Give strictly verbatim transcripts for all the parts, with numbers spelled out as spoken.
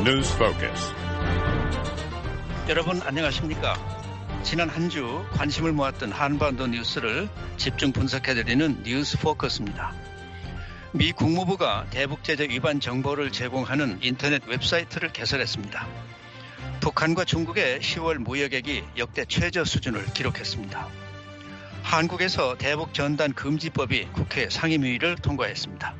News Focus. 여러분 안녕하십니까? 지난 한 주 관심을 모았던 한반도 뉴스를 집중 분석해드리는 뉴스 포커스입니다. 미 국무부가 대북 제재 위반 정보를 제공하는 인터넷 웹사이트를 개설했습니다. 북한과 중국의 시월 무역액이 역대 최저 수준을 기록했습니다. 한국에서 대북 전단 금지법이 국회 상임위를 통과했습니다.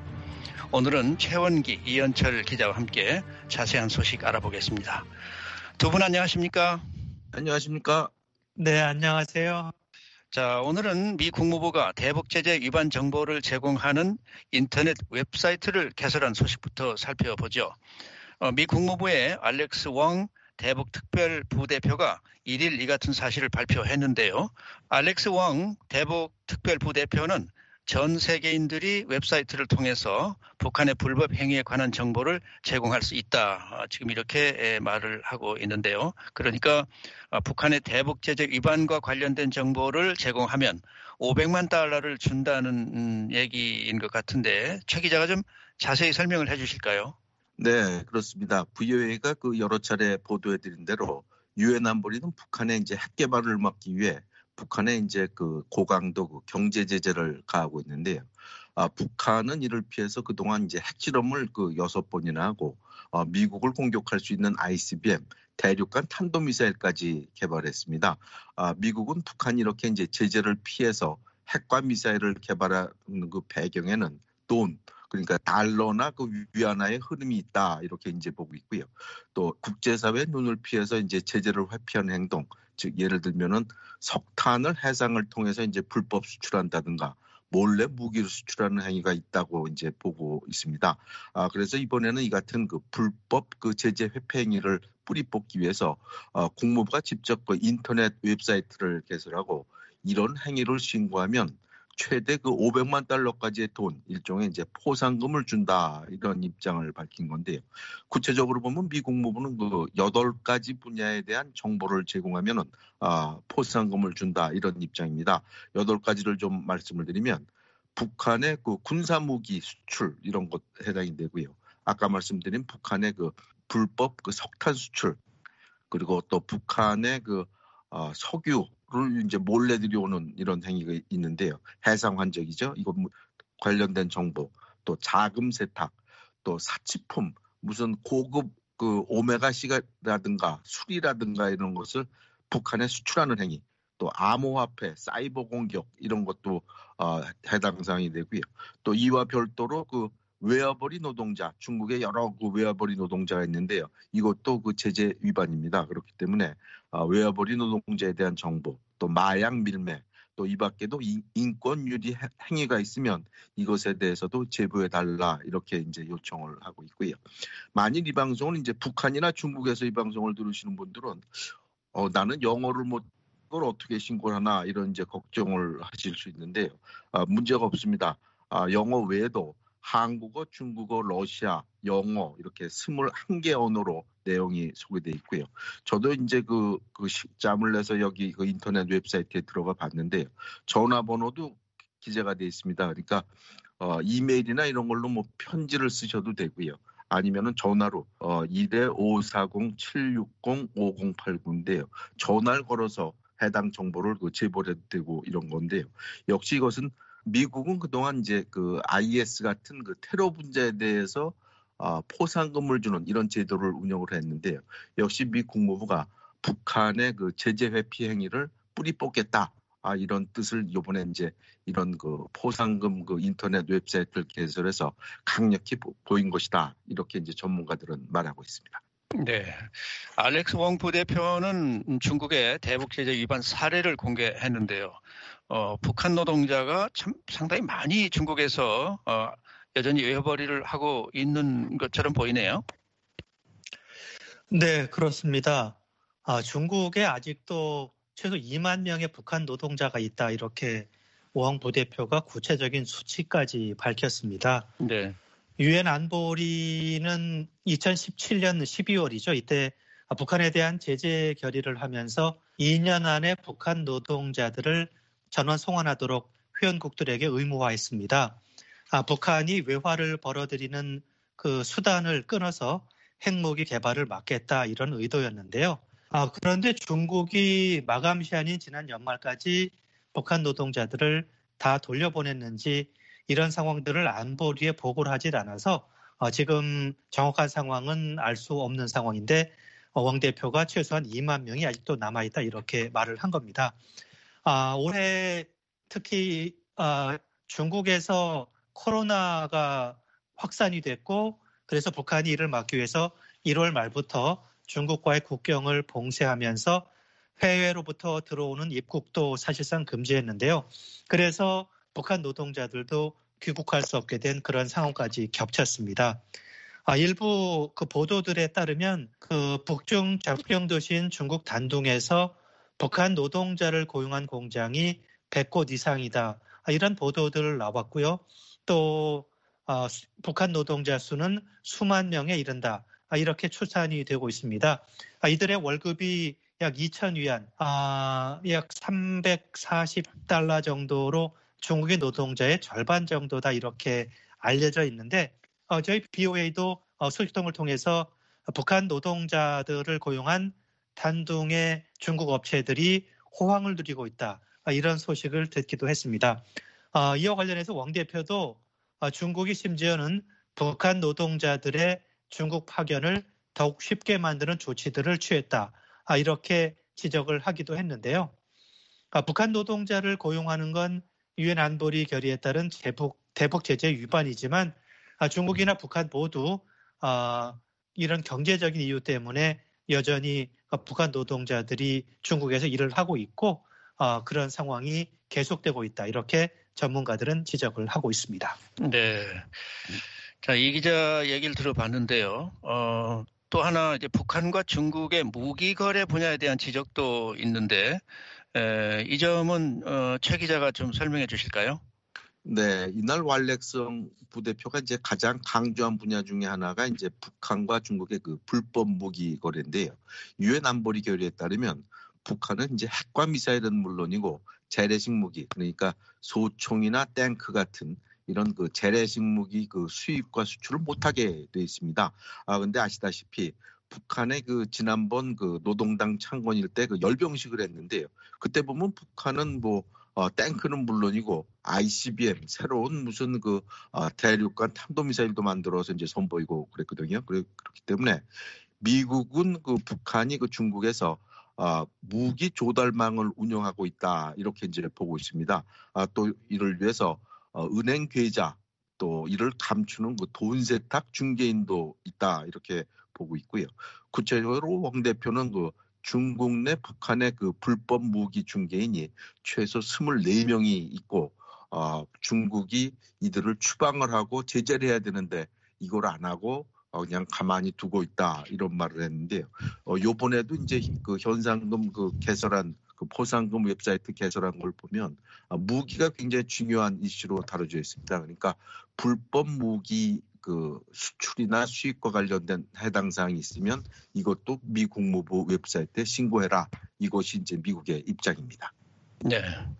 오늘은 최원기, 이현철 기자와 함께 자세한 소식 알아보겠습니다. 두 분 안녕하십니까? 안녕하십니까? 네, 안녕하세요. 자, 오늘은 미 국무부가 대북 제재 위반 정보를 제공하는 인터넷 웹사이트를 개설한 소식부터 살펴보죠. 어, 미 국무부의 알렉스 웡 대북 특별 부대표가 일일 이 같은 사실을 발표했는데요. 알렉스 웡 대북 특별 부대표는 전 세계인들이 웹사이트를 통해서 북한의 불법 행위에 관한 정보를 제공할 수 있다. 지금 이렇게 말을 하고 있는데요. 그러니까 북한의 대북 제재 위반과 관련된 정보를 제공하면 오백만 달러를 준다는 얘기인 것 같은데 최 기자가 좀 자세히 설명을 해 주실까요? 네, 그렇습니다. 브이오에이가 그 여러 차례 보도해드린 대로 유엔 안보리는 북한의 이제 핵 개발을 막기 위해 북한에 이제 그 고강도 그 경제 제재를 가하고 있는데요. 아, 북한은 이를 피해서 그동안 이제 핵실험을 그 여섯 번이나 하고 어, 미국을 공격할 수 있는 아이씨비엠 대륙간 탄도미사일까지 개발했습니다. 아, 미국은 북한이 이렇게 이제 제재를 피해서 핵과 미사일을 개발하는 그 배경에는 돈, 그러니까 달러나 그 위안화의 흐름이 있다 이렇게 이제 보고 있고요. 또 국제사회의 눈을 피해서 이제 제재를 회피하는 행동, 즉 예를 들면은 석탄을 해상을 통해서 이제 불법 수출한다든가 몰래 무기를 수출하는 행위가 있다고 이제 보고 있습니다. 아 그래서 이번에는 이 같은 그 불법 그 제재 회피 행위를 뿌리 뽑기 위해서 어, 국무부가 직접 그 인터넷 웹사이트를 개설하고 이런 행위를 신고하면 최대 그 오백만 달러까지의 돈, 일종의 이제 포상금을 준다 이런 입장을 밝힌 건데요. 구체적으로 보면 미 국무부는 그 여덟 가지 분야에 대한 정보를 제공하면은 아, 포상금을 준다 이런 입장입니다. 여덟 가지를 좀 말씀을 드리면 북한의 그 군사 무기 수출 이런 것 해당이 되고요. 아까 말씀드린 북한의 그 불법 그 석탄 수출 그리고 또 북한의 그 어, 석유 를 이제 몰래 들여오는 이런 행위가 있는데요. 해상 환적이죠. 이거 관련된 정보, 또 자금 세탁, 또 사치품, 무슨 고급 그 오메가씨라든가 술이라든가 이런 것을 북한에 수출하는 행위, 또 암호화폐, 사이버 공격 이런 것도 어, 해당 사항이 되고요. 또 이와 별도로 그 외화벌이 노동자, 중국의 여러 그 외화벌이 노동자가 있는데요. 이것도 그 제재 위반입니다. 그렇기 때문에 외화벌이 노동자에 대한 정보, 또 마약 밀매, 또 이 밖에도 인권 유리 행위가 있으면 이것에 대해서도 제보해달라 이렇게 이제 요청을 하고 있고요. 만일 이 방송을 이제 북한이나 중국에서 이 방송을 들으시는 분들은 어, 나는 영어를 못 그걸 어떻게 신고를 하나 이런 이제 걱정을 하실 수 있는데요. 아, 문제가 없습니다. 아, 영어 외에도 한국어, 중국어, 러시아, 영어 이렇게 스물한 개 언어로 내용이 소개되어 있고요. 저도 이제 그, 그 짬을 내서 여기 그 인터넷 웹사이트에 들어가 봤는데요. 전화번호도 기재가 되어 있습니다. 그러니까 어, 이메일이나 이런 걸로 뭐 편지를 쓰셔도 되고요. 아니면은 전화로 어, 일 오사공 칠육공 오공팔구인데요. 전화를 걸어서 해당 정보를 그 제보를 해도 되고 이런 건데요. 역시 이것은 미국은 그동안 이제 그 아이에스 같은 그 테러 분자에 대해서 어, 포상금을 주는 이런 제도를 운영을 했는데요. 역시 미 국무부가 북한의 그 제재 회피 행위를 뿌리 뽑겠다. 아, 이런 뜻을 이번에 이제 이런 그 포상금 그 인터넷 웹사이트를 개설해서 강력히 보, 보인 것이다. 이렇게 이제 전문가들은 말하고 있습니다. 네. 알렉스 웡 부대표는 중국의 대북 제재 위반 사례를 공개했는데요. 어, 북한 노동자가 참 상당히 많이 중국에서 어, 여전히 외화벌이를 하고 있는 것처럼 보이네요. 네, 그렇습니다. 아, 중국에 아직도 최소 이만 명의 북한 노동자가 있다 이렇게 웡 부대표가 구체적인 수치까지 밝혔습니다. 네. 유엔 안보리는 이천십칠 년 십이월이죠. 이때 북한에 대한 제재 결의를 하면서 이 년 안에 북한 노동자들을 전원 송환하도록 회원국들에게 의무화했습니다. 아, 북한이 외화를 벌어들이는 그 수단을 끊어서 핵무기 개발을 막겠다 이런 의도였는데요. 아, 그런데 중국이 마감 시한인 지난 연말까지 북한 노동자들을 다 돌려보냈는지 이런 상황들을 안보리에 보고를 하질 않아서 어, 지금 정확한 상황은 알 수 없는 상황인데 어, 왕 대표가 최소한 이만 명이 아직도 남아있다 이렇게 말을 한 겁니다. 아, 올해 특히 아, 중국에서 코로나가 확산이 됐고 그래서 북한이 이를 막기 위해서 일월 말부터 중국과의 국경을 봉쇄하면서 해외로부터 들어오는 입국도 사실상 금지했는데요. 그래서 북한 노동자들도 귀국할 수 없게 된 그런 상황까지 겹쳤습니다. 아, 일부 그 보도들에 따르면 그 북중 접경 도시인 중국 단둥에서 북한 노동자를 고용한 공장이 백 곳 이상이다. 아, 이런 보도들 나왔고요. 또 어, 북한 노동자 수는 수만 명에 이른다. 아, 이렇게 추산이 되고 있습니다. 아, 이들의 월급이 약 이천 위안, 아, 약 삼백사십 달러 정도로 중국인 노동자의 절반 정도다 이렇게 알려져 있는데 어, 저희 비오에이도 어, 소식통을 통해서 북한 노동자들을 고용한 단둥의 중국 업체들이 호황을 누리고 있다. 아, 이런 소식을 듣기도 했습니다. 어, 이와 관련해서 왕 대표도 어, 중국이 심지어는 북한 노동자들의 중국 파견을 더욱 쉽게 만드는 조치들을 취했다. 아, 이렇게 지적을 하기도 했는데요. 아, 북한 노동자를 고용하는 건 유엔 안보리 결의에 따른 대북, 대북 제재 위반이지만 아, 중국이나 북한 모두 아, 이런 경제적인 이유 때문에 여전히 북한 노동자들이 중국에서 일을 하고 있고 아, 그런 상황이 계속되고 있다. 이렇게 전문가들은 지적을 하고 있습니다. 네. 자, 이 기자 얘기를 들어봤는데요. 어, 또 하나 이제 북한과 중국의 무기 거래 분야에 대한 지적도 있는데 에, 이 점은 어, 최 기자가 좀 설명해 주실까요? 네, 이날 왈렉성 부대표가 이제 가장 강조한 분야 중에 하나가 이제 북한과 중국의 그 불법 무기 거래인데요. 유엔 안보리 결의에 따르면 북한은 이제 핵과 미사일은 물론이고 재래식 무기, 그러니까 소총이나 탱크 같은 이런 그 재래식 무기 그 수입과 수출을 못하게 돼 있습니다. 아, 근데 아시다시피 북한의 그 지난번 그 노동당 창건일 때 그 열병식을 했는데요. 그때 보면 북한은 뭐 어, 탱크는 물론이고 아이씨비엠 새로운 무슨 그 어, 대륙간 탄도미사일도 만들어서 이제 선보이고 그랬거든요. 그렇기 때문에 미국은 그 북한이 그 중국에서 어, 무기 조달망을 운영하고 있다 이렇게 이제 보고 있습니다. 아, 또 이를 위해서 어, 은행 계좌 또 이를 감추는 그 돈 세탁 중개인도 있다 이렇게 보고 있고요. 구체적으로 왕 대표는 그 중국 내 북한의 그 불법 무기 중개인이 최소 이십사 명이 있고 어, 중국이 이들을 추방을 하고 제재를 해야 되는데 이걸 안 하고 어, 그냥 가만히 두고 있다 이런 말을 했는데요. 어, 요번에도 이제 그 현상금 그 개설한 그 포상금 웹사이트 개설한 걸 보면 어, 무기가 굉장히 중요한 이슈로 다뤄져 있습니다. 그러니까 불법 무기 그 수출이나 수입과 관련된 해당 사항이 있으면 이것도 미 국무부 웹사이트에 신고해라. 이것이 이제 미국의 입장입니다. 네.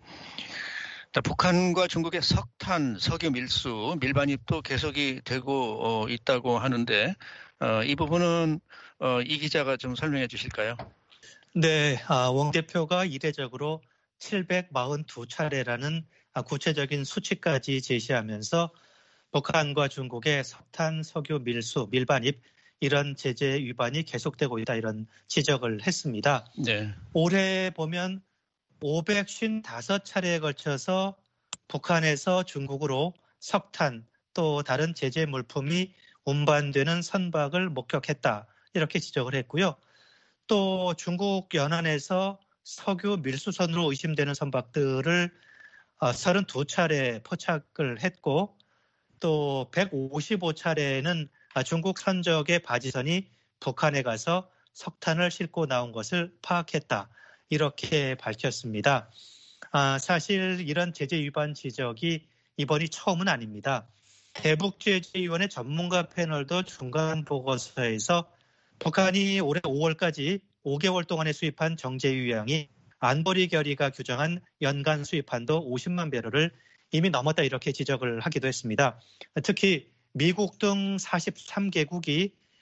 북한과 중국의 석탄, 석유 밀수, 밀반입도 계속이 되고 어, 있다고 하는데 어, 이 부분은 어, 이 기자가 좀 설명해 주실까요? 네, 아, 왕 대표가 이례적으로 칠백사십이 차례라는 아, 구체적인 수치까지 제시하면서 북한과 중국의 석탄, 석유 밀수, 밀반입 이런 제재 위반이 계속되고 있다 이런 지적을 했습니다. 네. 올해 보면 오백오십오 차례에 걸쳐서 북한에서 중국으로 석탄 또 다른 제재 물품이 운반되는 선박을 목격했다 이렇게 지적을 했고요. 또 중국 연안에서 석유 밀수선으로 의심되는 선박들을 삼십이 차례 포착을 했고 또 백오십오 차례는 중국 선적의 바지선이 북한에 가서 석탄을 싣고 나온 것을 파악했다. 이렇게 밝혔습니다. 아, 사실 이런 제재 위반 지적이 이번이 처음은 아닙니다. 대북제재위원회 전문가 패널도 중간 보고서에서 북한이 올해 오월까지 오 개월 동안에 수입한 정제유량이 안보리 결의가 규정한 연간 수입한도 오십만 배럴을 이미 넘었다 이렇게 지적을 하기도 했습니다. 특히 미국 등 사십삼 개국이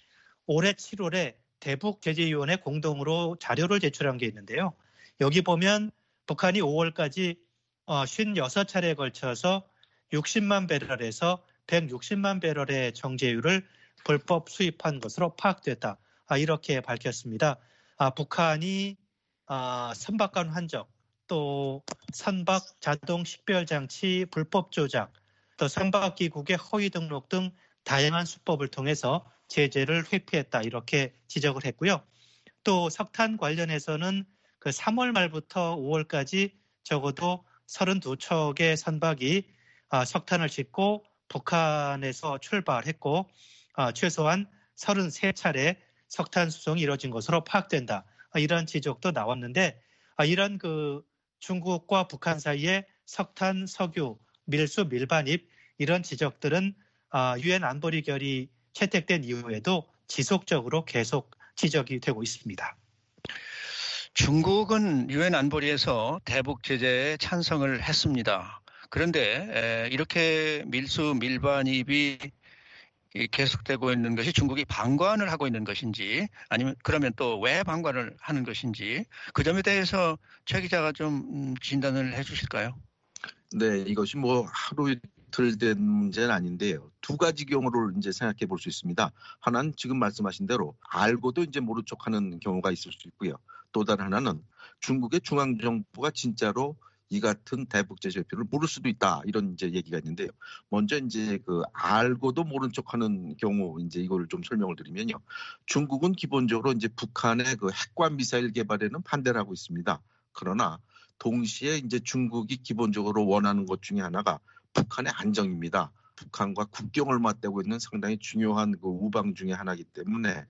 올해 칠월에 대북제재위원회 공동으로 자료를 제출한 게 있는데요. 여기 보면 북한이 오월까지 오십육 차례에 걸쳐서 육십만 배럴에서 백육십만 배럴의 정제유를 불법 수입한 것으로 파악됐다. 이렇게 밝혔습니다. 북한이 선박간 환적, 또 선박 자동 식별 장치 불법 조작, 또 선박기국의 허위 등록 등 다양한 수법을 통해서 제재를 회피했다. 이렇게 지적을 했고요. 또 석탄 관련해서는 그 삼월 말부터 오월까지 적어도 서른두 척의 선박이 석탄을 싣고 북한에서 출발했고 최소한 서른세 차례 석탄 수송이 이루어진 것으로 파악된다. 이런 지적도 나왔는데 이런 그 중국과 북한 사이에 석탄, 석유, 밀수, 밀반입 이런 지적들은 유엔 안보리 결의 채택된 이후에도 지속적으로 계속 지적이 되고 있습니다. 중국은 유엔 안보리에서 대북 제재에 찬성을 했습니다. 그런데 이렇게 밀수 밀반입이 계속되고 있는 것이 중국이 방관을 하고 있는 것인지 아니면 그러면 또 왜 방관을 하는 것인지 그 점에 대해서 최 기자가 좀 진단을 해 주실까요? 네, 이것이 뭐 하루 이틀 된 문제는 아닌데요. 두 가지 경우를 이제 생각해 볼 수 있습니다. 하나는 지금 말씀하신 대로 알고도 이제 모른 척하는 경우가 있을 수 있고요. 또 다른 하나는 중국의 중앙정부가 진짜로 이 같은 대북 제재 회피를 모를 수도 있다. 이런 이제 얘기가 있는데요. 먼저 이제 그 알고도 모른 척하는 경우 이제 이걸 좀 설명을 드리면요. 중국은 기본적으로 이제 북한의 그 핵과 미사일 개발에는 반대를 하고 있습니다. 그러나 동시에 이제 중국이 기본적으로 원하는 것 중에 하나가 북한의 안정입니다. 북한과 국경을 맞대고 있는 상당히 중요한 그 우방 중에 하나이기 때문에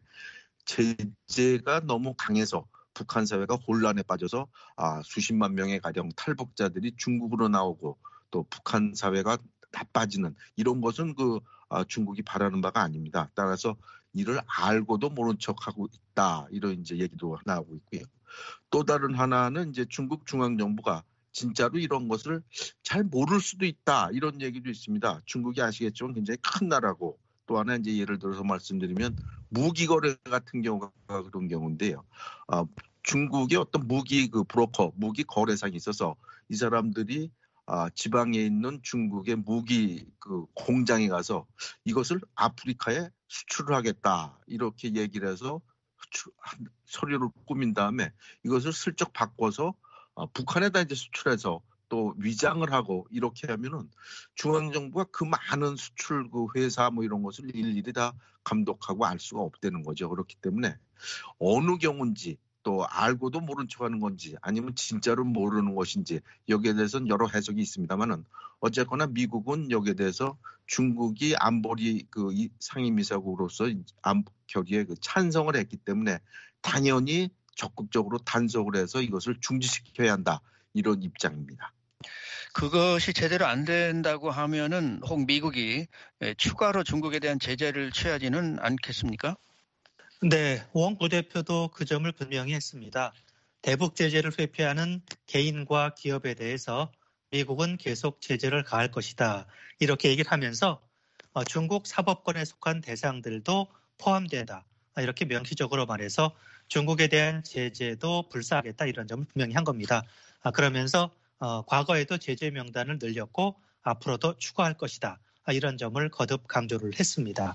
제재가 너무 강해서 북한 사회가 혼란에 빠져서 아, 수십만 명의 가령 탈북자들이 중국으로 나오고 또 북한 사회가 나빠지는 이런 것은 그 아, 중국이 바라는 바가 아닙니다. 따라서 이를 알고도 모른 척하고 있다 이런 이제 얘기도 나오고 있고요. 또 다른 하나는 이제 중국 중앙정부가 진짜로 이런 것을 잘 모를 수도 있다 이런 얘기도 있습니다. 중국이 아시겠지만 굉장히 큰 나라고 또 하나 이제 예를 들어서 말씀드리면 무기 거래 같은 경우가 그런 경우인데요. 어, 중국의 어떤 무기 그 브로커, 무기 거래상이 있어서 이 사람들이 아, 지방에 있는 중국의 무기 그 공장에 가서 이것을 아프리카에 수출을 하겠다 이렇게 얘기를 해서 수출, 서류를 꾸민 다음에 이것을 슬쩍 바꿔서 어, 북한에다 이제 수출해서 또 위장을 하고 이렇게 하면은 중앙정부가 그 많은 수출 그 회사 뭐 이런 것을 일일이 다 감독하고 알 수가 없다는 거죠. 그렇기 때문에 어느 경우인지 또 알고도 모른 척하는 건지 아니면 진짜로 모르는 것인지 여기에 대해서는 여러 해석이 있습니다만은 어쨌거나 미국은 여기에 대해서 중국이 안보리 그 상임이사국으로서 안 결의에 그 찬성을 했기 때문에 당연히 적극적으로 단속을 해서 이것을 중지시켜야 한다 이런 입장입니다. 그것이 제대로 안 된다고 하면은 혹 미국이 추가로 중국에 대한 제재를 취하지는 않겠습니까? 네, 원 부대표도 그 점을 분명히 했습니다. 대북 제재를 회피하는 개인과 기업에 대해서 미국은 계속 제재를 가할 것이다. 이렇게 얘기를 하면서 중국 사법권에 속한 대상들도 포함된다. 이렇게 명시적으로 말해서 중국에 대한 제재도 불사하겠다 이런 점을 분명히 한 겁니다. 그러면서 과거에도 제재 명단을 늘렸고 앞으로도 추가할 것이다. 이런 점을 거듭 강조를 했습니다.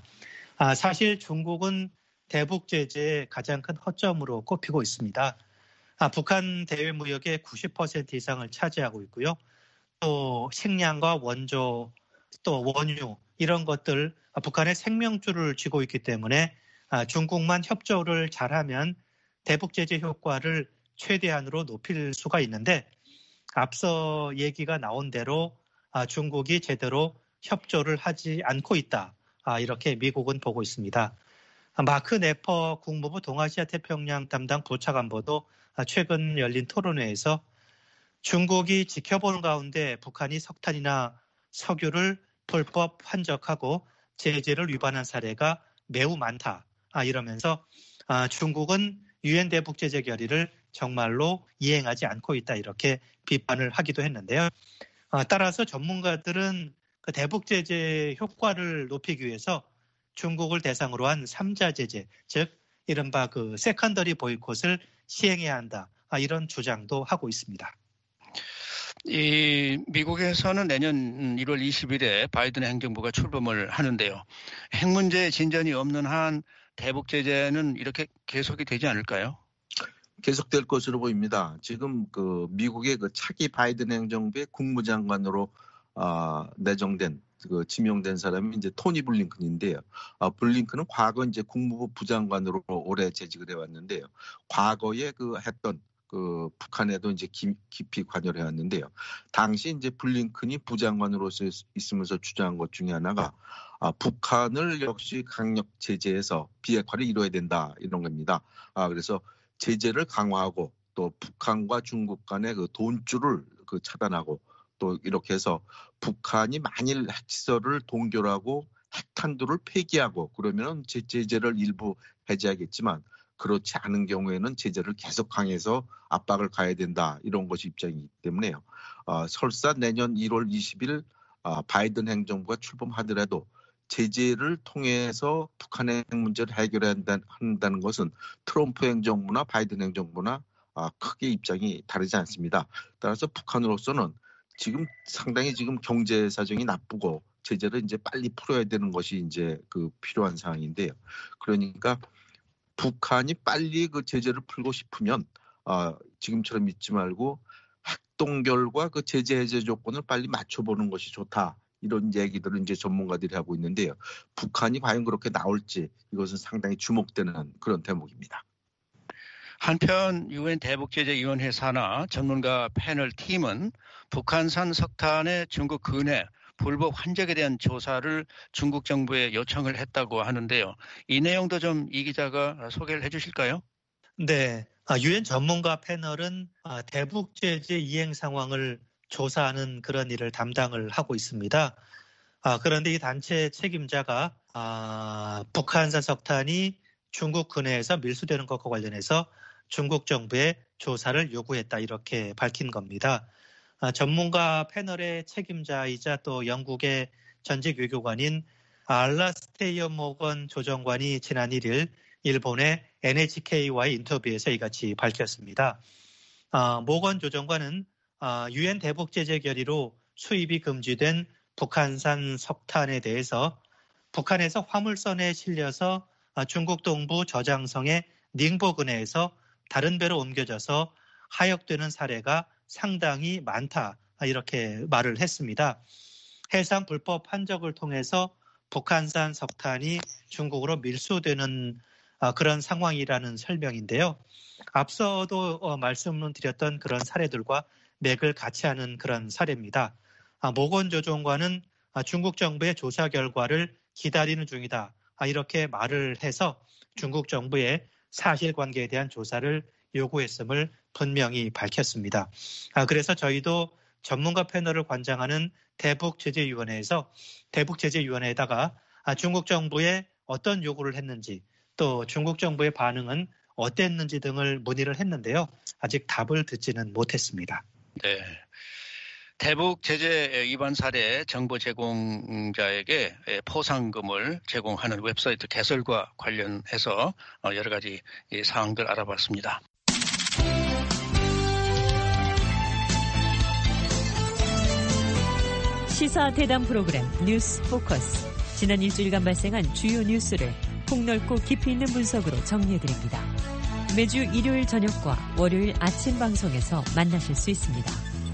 사실 중국은 대북 제재의 가장 큰 허점으로 꼽히고 있습니다. 아, 북한 대외 무역의 구십 퍼센트 이상을 차지하고 있고요. 또 식량과 원조, 또 원유 이런 것들 아, 북한의 생명줄을 쥐고 있기 때문에 아, 중국만 협조를 잘하면 대북 제재 효과를 최대한으로 높일 수가 있는데 앞서 얘기가 나온 대로 아, 중국이 제대로 협조를 하지 않고 있다. 아, 이렇게 미국은 보고 있습니다. 마크 네퍼 국무부 동아시아 태평양 담당 부차관보도 최근 열린 토론회에서 중국이 지켜보는 가운데 북한이 석탄이나 석유를 불법 환적하고 제재를 위반한 사례가 매우 많다. 이러면서 중국은 유엔 대북 제재 결의를 정말로 이행하지 않고 있다. 이렇게 비판을 하기도 했는데요. 따라서 전문가들은 대북 제재 효과를 높이기 위해서 중국을 대상으로 한 삼자 제재, 즉 이른바 그 세컨더리 보이콧을 시행해야 한다. 이런 주장도 하고 있습니다. 이 미국에서는 내년 일월 이십일에 바이든 행정부가 출범을 하는데요. 핵 문제에 진전이 없는 한 대북 제재는 이렇게 계속이 되지 않을까요? 계속될 것으로 보입니다. 지금 그 미국의 그 차기 바이든 행정부의 국무장관으로 어, 내정된 그 지명된 사람이 이제 토니 블링컨인데요. 어, 블링컨은 과거 이제 국무부 부장관으로 오래 재직을 해왔는데요. 과거에 그 했던 그 북한에도 이제 기, 깊이 관여를 해왔는데요. 당시 이제 블링컨이 부장관으로서 있으면서 주장한 것 중에 하나가 아, 북한을 역시 강력 제재해서 비핵화를 이뤄야 된다 이런 겁니다. 아, 그래서 제재를 강화하고 또 북한과 중국 간의 그 돈줄을 그 차단하고 또 이렇게 해서 북한이 만일 핵시설을 동결하고 핵탄두를 폐기하고 그러면 제재를 일부 해제하겠지만 그렇지 않은 경우에는 제재를 계속 강해서 압박을 가해야 된다 이런 것이 입장이기 때문에요. 어, 설사 내년 일월 이십일 어, 바이든 행정부가 출범하더라도 제재를 통해서 북한의 핵 문제를 해결해야 한다는 것은 트럼프 행정부나 바이든 행정부나 아, 크게 입장이 다르지 않습니다. 따라서 북한으로서는 지금 상당히 지금 경제 사정이 나쁘고 제재를 이제 빨리 풀어야 되는 것이 이제 그 필요한 상황인데요. 그러니까 북한이 빨리 그 제재를 풀고 싶으면 아, 지금처럼 믿지 말고 핵동결과 그 제재 해제 조건을 빨리 맞춰보는 것이 좋다. 이런 얘기들을 이제 전문가들이 하고 있는데요. 북한이 과연 그렇게 나올지 이것은 상당히 주목되는 그런 대목입니다. 한편 유엔 대북제재위원회 산하 전문가 패널 팀은 북한산 석탄의 중국 근해 불법 환적에 대한 조사를 중국 정부에 요청을 했다고 하는데요. 이 내용도 좀 이 기자가 소개를 해주실까요? 네, 유엔 전문가 패널은 대북제재 이행 상황을 조사하는 그런 일을 담당을 하고 있습니다. 그런데 이 단체 책임자가 북한산 석탄이 중국 근해에서 밀수되는 것과 관련해서 중국 정부에 조사를 요구했다 이렇게 밝힌 겁니다. 아, 전문가 패널의 책임자이자 또 영국의 전직 외교관인 알라스테이어 모건 조정관이 지난 일 일 일본의 엔에이치케이와의 인터뷰에서 이같이 밝혔습니다. 아, 모건 조정관은 아, 유엔 대북제재 결의로 수입이 금지된 북한산 석탄에 대해서 북한에서 화물선에 실려서 아, 중국 동부 저장성의 닝보 근해에서 다른 배로 옮겨져서 하역되는 사례가 상당히 많다 이렇게 말을 했습니다. 해상 불법 환적을 통해서 북한산 석탄이 중국으로 밀수되는 그런 상황이라는 설명인데요. 앞서도 말씀을 드렸던 그런 사례들과 맥을 같이 하는 그런 사례입니다. 모건 조정관은 중국 정부의 조사 결과를 기다리는 중이다 이렇게 말을 해서 중국 정부의 사실관계에 대한 조사를 요구했음을 분명히 밝혔습니다. 그래서 저희도 전문가 패널을 관장하는 대북제재위원회에서 대북제재위원회에다가 중국 정부에 어떤 요구를 했는지 또 중국 정부의 반응은 어땠는지 등을 문의를 했는데요. 아직 답을 듣지는 못했습니다. 네. 대북 제재 위반 사례 정보 제공자에게 포상금을 제공하는 웹사이트 개설과 관련해서 여러 가지 사항들 알아봤습니다. 시사 대담 프로그램 뉴스 포커스. 지난 일주일간 발생한 주요 뉴스를 폭넓고 깊이 있는 분석으로 정리해드립니다. 매주 일요일 저녁과 월요일 아침 방송에서 만나실 수 있습니다.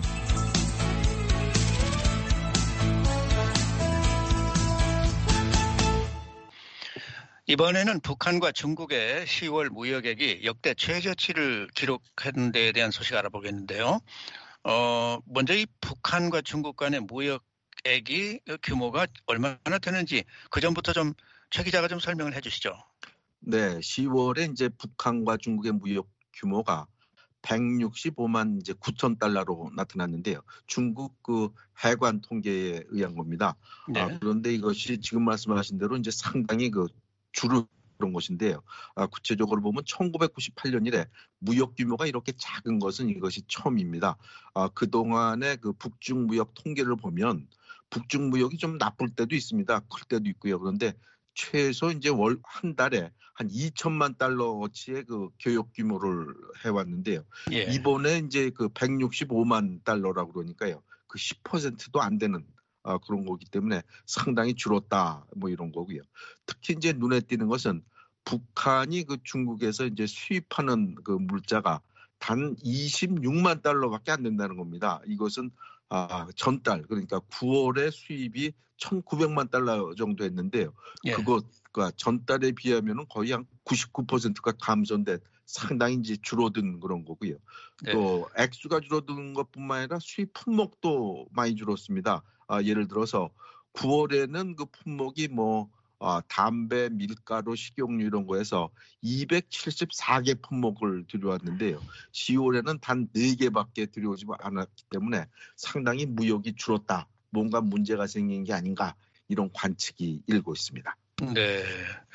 이번에는 북한과 중국의 시월 무역액이 역대 최저치를 기록한 데에 대한 소식 알아보겠는데요. 어, 먼저 이 북한과 중국 간의 무역액이 규모가 얼마나 되는지 그 전부터 좀 최 기자가 좀 설명을 해주시죠. 네, 시월에 이제 북한과 중국의 무역 규모가 백육십오만 이제 구천 달러로 나타났는데요. 중국 그 해관 통계에 의한 겁니다. 네. 아, 그런데 이것이 지금 말씀하신 대로 이제 상당히 그 줄은 것인데요. 아, 구체적으로 보면 천구백구십팔 년 이래 무역 규모가 이렇게 작은 것은 이것이 처음입니다. 아, 그동안의 그 북중 무역 통계를 보면 북중 무역이 좀 나쁠 때도 있습니다. 클 때도 있고요. 그런데 최소 이제 월 한 달에 한 이천만 달러어치의 그 교역 규모를 해왔는데요. 예. 이번에 이제 그 백육십오만 달러라고 그러니까요. 그 십 퍼센트도 안 되는 아, 그런 거기 때문에 상당히 줄었다 뭐 이런 거고요. 특히 이제 눈에 띄는 것은 북한이 그 중국에서 이제 수입하는 그 물자가 단 이십육만 달러밖에 안 된다는 겁니다. 이것은 아, 전달 그러니까 구월에 수입이 천구백만 달러 정도 했는데요. 예. 그것과 전달에 비하면은 거의 한 구십구 퍼센트가 감소된 상당히 이제 줄어든 그런 거고요. 네. 또 액수가 줄어든 것뿐만 아니라 수입 품목도 많이 줄었습니다. 아, 예를 들어서 구월에는 그 품목이 뭐 아, 담배, 밀가루, 식용유 이런 거에서 이백칠십사 개 품목을 들여왔는데요. 시월에는 단 네 개밖에 들여오지 않았기 때문에 상당히 무역이 줄었다. 뭔가 문제가 생긴 게 아닌가 이런 관측이 일고 있습니다. 네.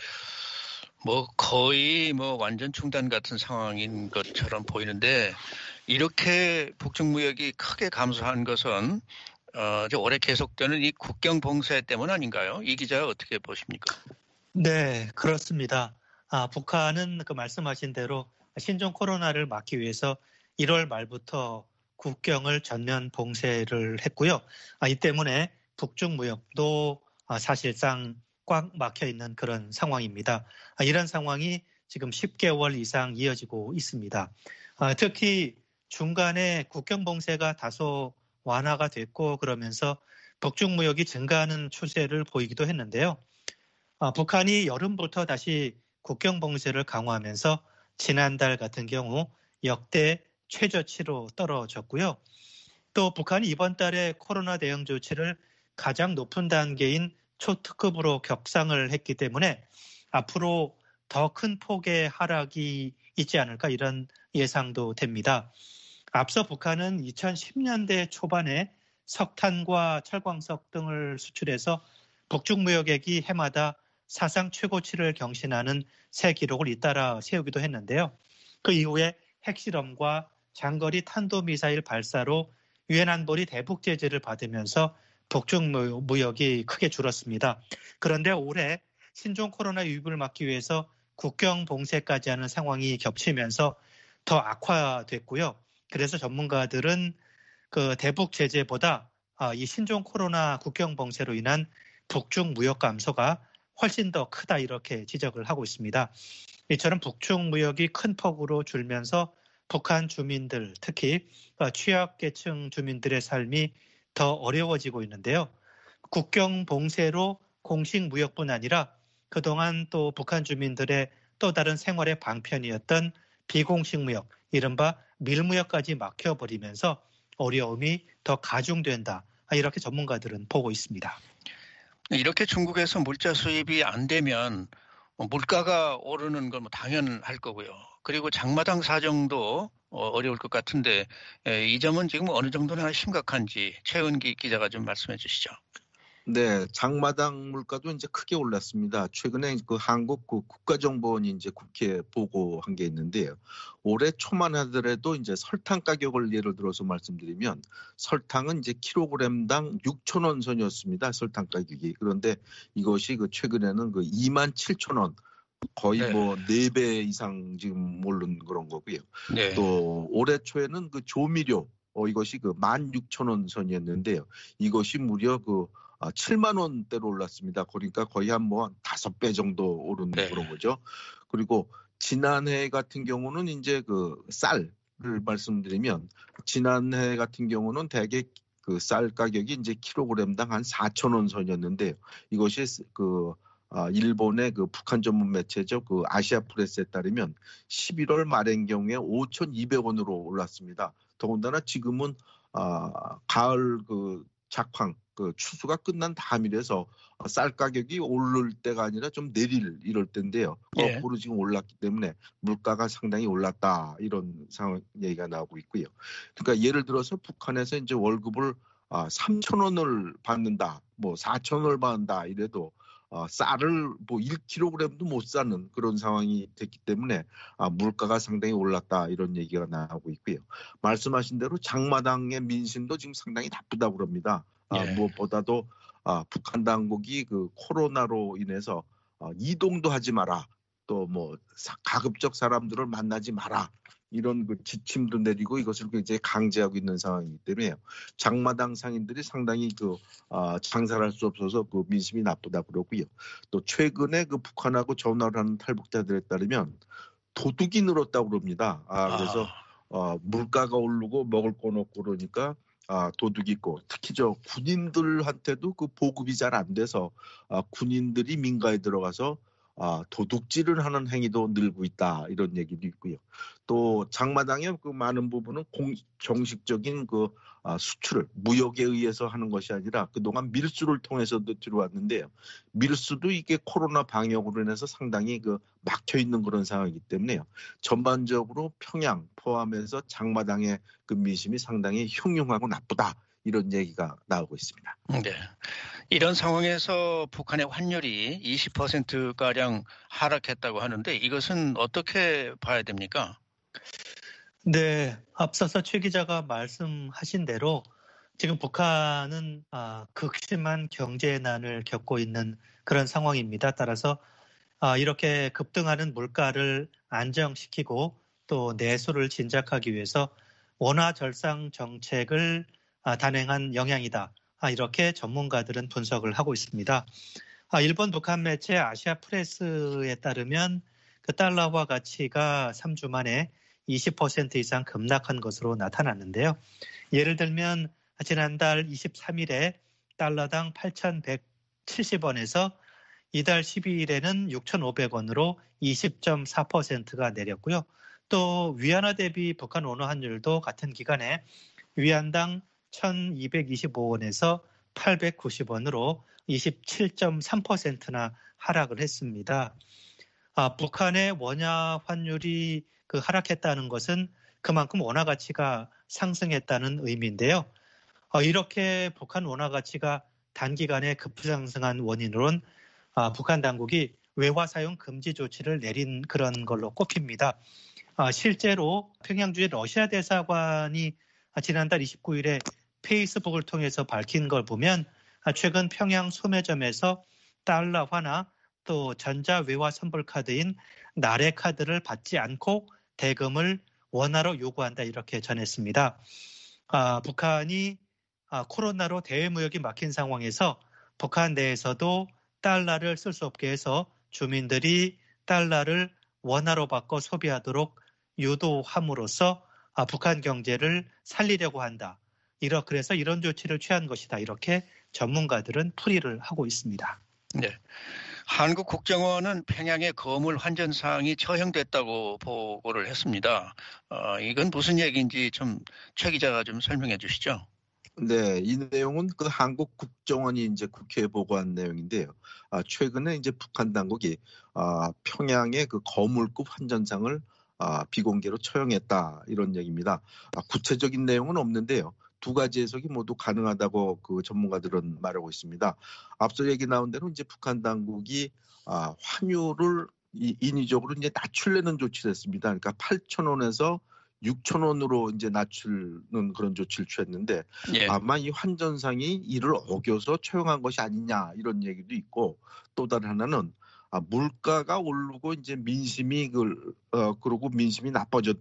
뭐 거의 뭐 완전 중단 같은 상황인 것처럼 보이는데 이렇게 북중 무역이 크게 감소한 것은 어, 이제 올해 계속되는 이 국경 봉쇄 때문 아닌가요? 이 기자 어떻게 보십니까? 네, 그렇습니다. 아, 북한은 그 말씀하신 대로 신종 코로나를 막기 위해서 일월 말부터 국경을 전면 봉쇄를 했고요. 아, 이 때문에 북중 무역도 아, 사실상 꽉 막혀 있는 그런 상황입니다. 아, 이런 상황이 지금 십 개월 이상 이어지고 있습니다. 아, 특히 중간에 국경 봉쇄가 다소 완화가 됐고 그러면서 북중 무역이 증가하는 추세를 보이기도 했는데요. 아, 북한이 여름부터 다시 국경 봉쇄를 강화하면서 지난달 같은 경우 역대 최저치로 떨어졌고요. 또 북한이 이번 달에 코로나 대응 조치를 가장 높은 단계인 초특급으로 격상을 했기 때문에 앞으로 더 큰 폭의 하락이 있지 않을까 이런 예상도 됩니다. 앞서 북한은 이천십 년대 초반에 석탄과 철광석 등을 수출해서 북중 무역액이 해마다 사상 최고치를 경신하는 새 기록을 잇따라 세우기도 했는데요. 그 이후에 핵실험과 장거리 탄도미사일 발사로 유엔 안보리 대북 제재를 받으면서 북중 무역이 크게 줄었습니다. 그런데 올해 신종 코로나 유입을 막기 위해서 국경 봉쇄까지 하는 상황이 겹치면서 더 악화됐고요. 그래서 전문가들은 그 대북 제재보다 이 신종 코로나 국경 봉쇄로 인한 북중 무역 감소가 훨씬 더 크다 이렇게 지적을 하고 있습니다. 이처럼 북중 무역이 큰 폭으로 줄면서 북한 주민들, 특히 취약계층 주민들의 삶이 더 어려워지고 있는데요. 국경 봉쇄로 공식 무역뿐 아니라 그동안 또 북한 주민들의 또 다른 생활의 방편이었던 비공식 무역, 이른바 밀무역까지 막혀버리면서 어려움이 더 가중된다. 이렇게 전문가들은 보고 있습니다. 이렇게 중국에서 물자 수입이 안 되면 물가가 오르는 건 뭐 당연할 거고요. 그리고 장마당 사정도 어려울 것 같은데 이 점은 지금 어느 정도나 심각한지 최은기 기자가 좀 말씀해 주시죠. 네, 장마당 물가도 이제 크게 올랐습니다. 최근에 그 한국 그 국가정보원이 이제 국회에 보고한 게 있는데요. 올해 초만 하더라도 이제 설탕 가격을 예를 들어서 말씀드리면 설탕은 이제 킬로그램당 육천 원 선이었습니다. 설탕 가격이. 그런데 이것이 그 최근에는 그 이만 칠천 원. 거의 네. 뭐 네 배 이상 지금 오른 그런 거고요. 네. 또 올해 초에는 그 조미료 어, 이것이 그 만 육천 원 선이었는데요. 이것이 무려 그 아, 칠만 원대로 올랐습니다. 그러니까 거의 한 뭐 다섯 배 정도 오른 네. 그런 거죠. 그리고 지난해 같은 경우는 이제 그 쌀을 말씀드리면 지난해 같은 경우는 대개 그 쌀 가격이 이제 킬로그램당 한 사천 원 선이었는데요. 이것이 그 아, 일본의 그 북한 전문 매체죠. 그 아시아 프레스에 따르면 십일월 말인 경우에 오천이백 원으로 올랐습니다. 더군다나 지금은 아, 가을 그 작황 그 추수가 끝난 다음이라서 쌀 가격이 오를 때가 아니라 좀 내릴 이럴 때인데요. 예. 거꾸로 지금 올랐기 때문에 물가가 상당히 올랐다 이런 상황 얘기가 나오고 있고요. 그러니까 예를 들어서 북한에서 이제 월급을 아, 삼천 원을 받는다, 뭐 사천 원을 받는다 이래도 어, 쌀을 뭐 일 킬로그램도 못 사는 그런 상황이 됐기 때문에 아, 물가가 상당히 올랐다 이런 얘기가 나오고 있고요. 말씀하신 대로 장마당의 민심도 지금 상당히 나쁘다고 그럽니다. 아, 예. 무엇보다도 아, 북한 당국이 그 코로나로 인해서 어, 이동도 하지 마라. 또 뭐 가급적 사람들을 만나지 마라. 이런 그 지침도 내리고 이것을 이제 강제하고 있는 상황이기 때문에 장마당 상인들이 상당히 그 어, 장사를 할 수 없어서 그 민심이 나쁘다 그러고요. 또 최근에 그 북한하고 전화를 하는 탈북자들에 따르면 도둑이 늘었다고 그럽니다. 아, 그래서 어, 물가가 오르고 먹을 거 없고 그러니까 아, 도둑이 있고 특히 저 군인들한테도 그 보급이 잘 안 돼서 아, 군인들이 민가에 들어가서 아, 도둑질을 하는 행위도 늘고 있다 이런 얘기도 있고요. 또 장마당의 그 많은 부분은 공, 정식적인 그 아, 수출을 무역에 의해서 하는 것이 아니라 그동안 밀수를 통해서도 들어왔는데요. 밀수도 이게 코로나 방역으로 인해서 상당히 그 막혀 있는 그런 상황이기 때문에요. 전반적으로 평양 포함해서 장마당의 그 민심이 상당히 흉흉하고 나쁘다 이런 얘기가 나오고 있습니다. 네. 이런 상황에서 북한의 환율이 이십 퍼센트가량 하락했다고 하는데 이것은 어떻게 봐야 됩니까? 네, 앞서서 최 기자가 말씀하신 대로 지금 북한은 극심한 경제난을 겪고 있는 그런 상황입니다. 따라서 이렇게 급등하는 물가를 안정시키고 또 내수를 진작하기 위해서 원화 절상 정책을 단행한 영향이다. 이렇게 전문가들은 분석을 하고 있습니다. 일본 북한 매체 아시아 프레스에 따르면 그 달러화 가치가 삼 주 만에 이십 퍼센트 이상 급락한 것으로 나타났는데요. 예를 들면 지난달 이십삼 일에 달러당 팔천백칠십 원에서 이달 십이 일에는 육천오백 원으로 이십 점 사 퍼센트가 내렸고요. 또 위안화 대비 북한 원화 환율도 같은 기간에 위안당 천이백이십오 원에서 팔백구십 원으로 이십칠 점 삼 퍼센트나 하락을 했습니다. 아, 북한의 원화 환율이 그 하락했다는 것은 그만큼 원화 가치가 상승했다는 의미인데요. 어, 이렇게 북한 원화 가치가 단기간에 급상승한 원인으로는 아, 북한 당국이 외화 사용 금지 조치를 내린 그런 걸로 꼽힙니다. 아, 실제로 평양주의 러시아 대사관이 지난달 이십구 일에 페이스북을 통해서 밝힌 걸 보면 최근 평양 소매점에서 달러화나 또 전자외화 선불카드인 나래카드를 받지 않고 대금을 원화로 요구한다 이렇게 전했습니다. 아, 북한이 아, 코로나로 대외무역이 막힌 상황에서 북한 내에서도 달러를 쓸 수 없게 해서 주민들이 달러를 원화로 바꿔 소비하도록 유도함으로써 아, 북한 경제를 살리려고 한다. 이러, 그래서 이런 조치를 취한 것이다. 이렇게 전문가들은 풀이를 하고 있습니다. 네. 한국 국정원은 평양의 거물 환전사항이 처형됐다고 보고를 했습니다. 어, 이건 무슨 얘기인지 좀 최 기자가 좀 설명해 주시죠. 네, 이 내용은 그 한국 국정원이 이제 국회에 보고한 내용인데요. 아, 최근에 이제 북한 당국이 아, 평양의 그 거물급 환전상을 아, 비공개로 처형했다 이런 얘기입니다. 아, 구체적인 내용은 없는데요. 두 가지 해석이 모두 가능하다고 그 전문가들은 말하고 있습니다. 앞서 얘기 나온 대로 이제 북한 당국이 아, 환율을 이, 인위적으로 이제 낮추려는 조치를 했습니다. 그러니까 팔천 원에서 육천 원으로 이제 낮추는 그런 조치를 취했는데 예. 아마 이 환전상이 이를 어겨서 처형한 것이 아니냐 이런 얘기도 있고 또 다른 하나는 아, 물가가 오르고 이제 민심이 그 어, 그러고 민심이 나빠졌기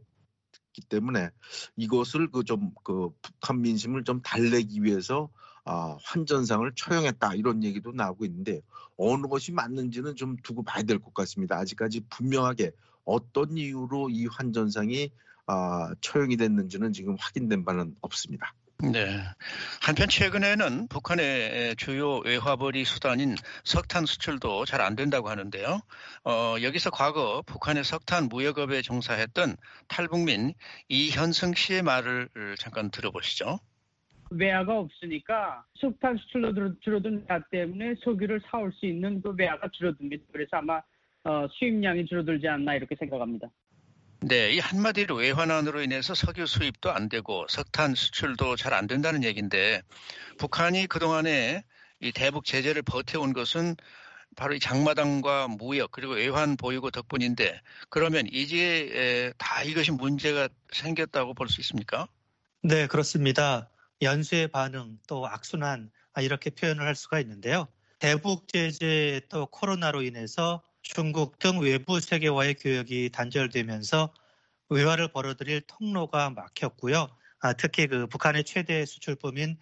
때문에 이것을 그 좀 그 북한 민심을 좀 달래기 위해서 아, 환전상을 처형했다 이런 얘기도 나오고 있는데 어느 것이 맞는지는 좀 두고 봐야 될 것 같습니다. 아직까지 분명하게 어떤 이유로 이 환전상이 아, 처형이 됐는지는 지금 확인된 바는 없습니다. 네. 한편 최근에는 북한의 주요 외화벌이 수단인 석탄 수출도 잘 안 된다고 하는데요. 어, 여기서 과거 북한의 석탄 무역업에 종사했던 탈북민 이현승 씨의 말을 잠깐 들어보시죠. 외화가 없으니까 석탄 수출로 줄어든 외화 때문에 석유를 사올 수 있는 그 외화가 줄어듭니다. 그래서 아마 어, 수입량이 줄어들지 않나 이렇게 생각합니다. 네, 이 한마디로 외환난으로 인해서 석유 수입도 안 되고 석탄 수출도 잘 안 된다는 얘기인데 북한이 그동안에 이 대북 제재를 버텨온 것은 바로 이 장마당과 무역 그리고 외환 보유고 덕분인데 그러면 이제 다 이것이 문제가 생겼다고 볼 수 있습니까? 네, 그렇습니다. 연쇄 반응 또 악순환 이렇게 표현을 할 수가 있는데요. 대북 제재 또 코로나로 인해서 중국 등 외부 세계와의 교역이 단절되면서 외화를 벌어들일 통로가 막혔고요. 아, 특히 그 북한의 최대 수출품인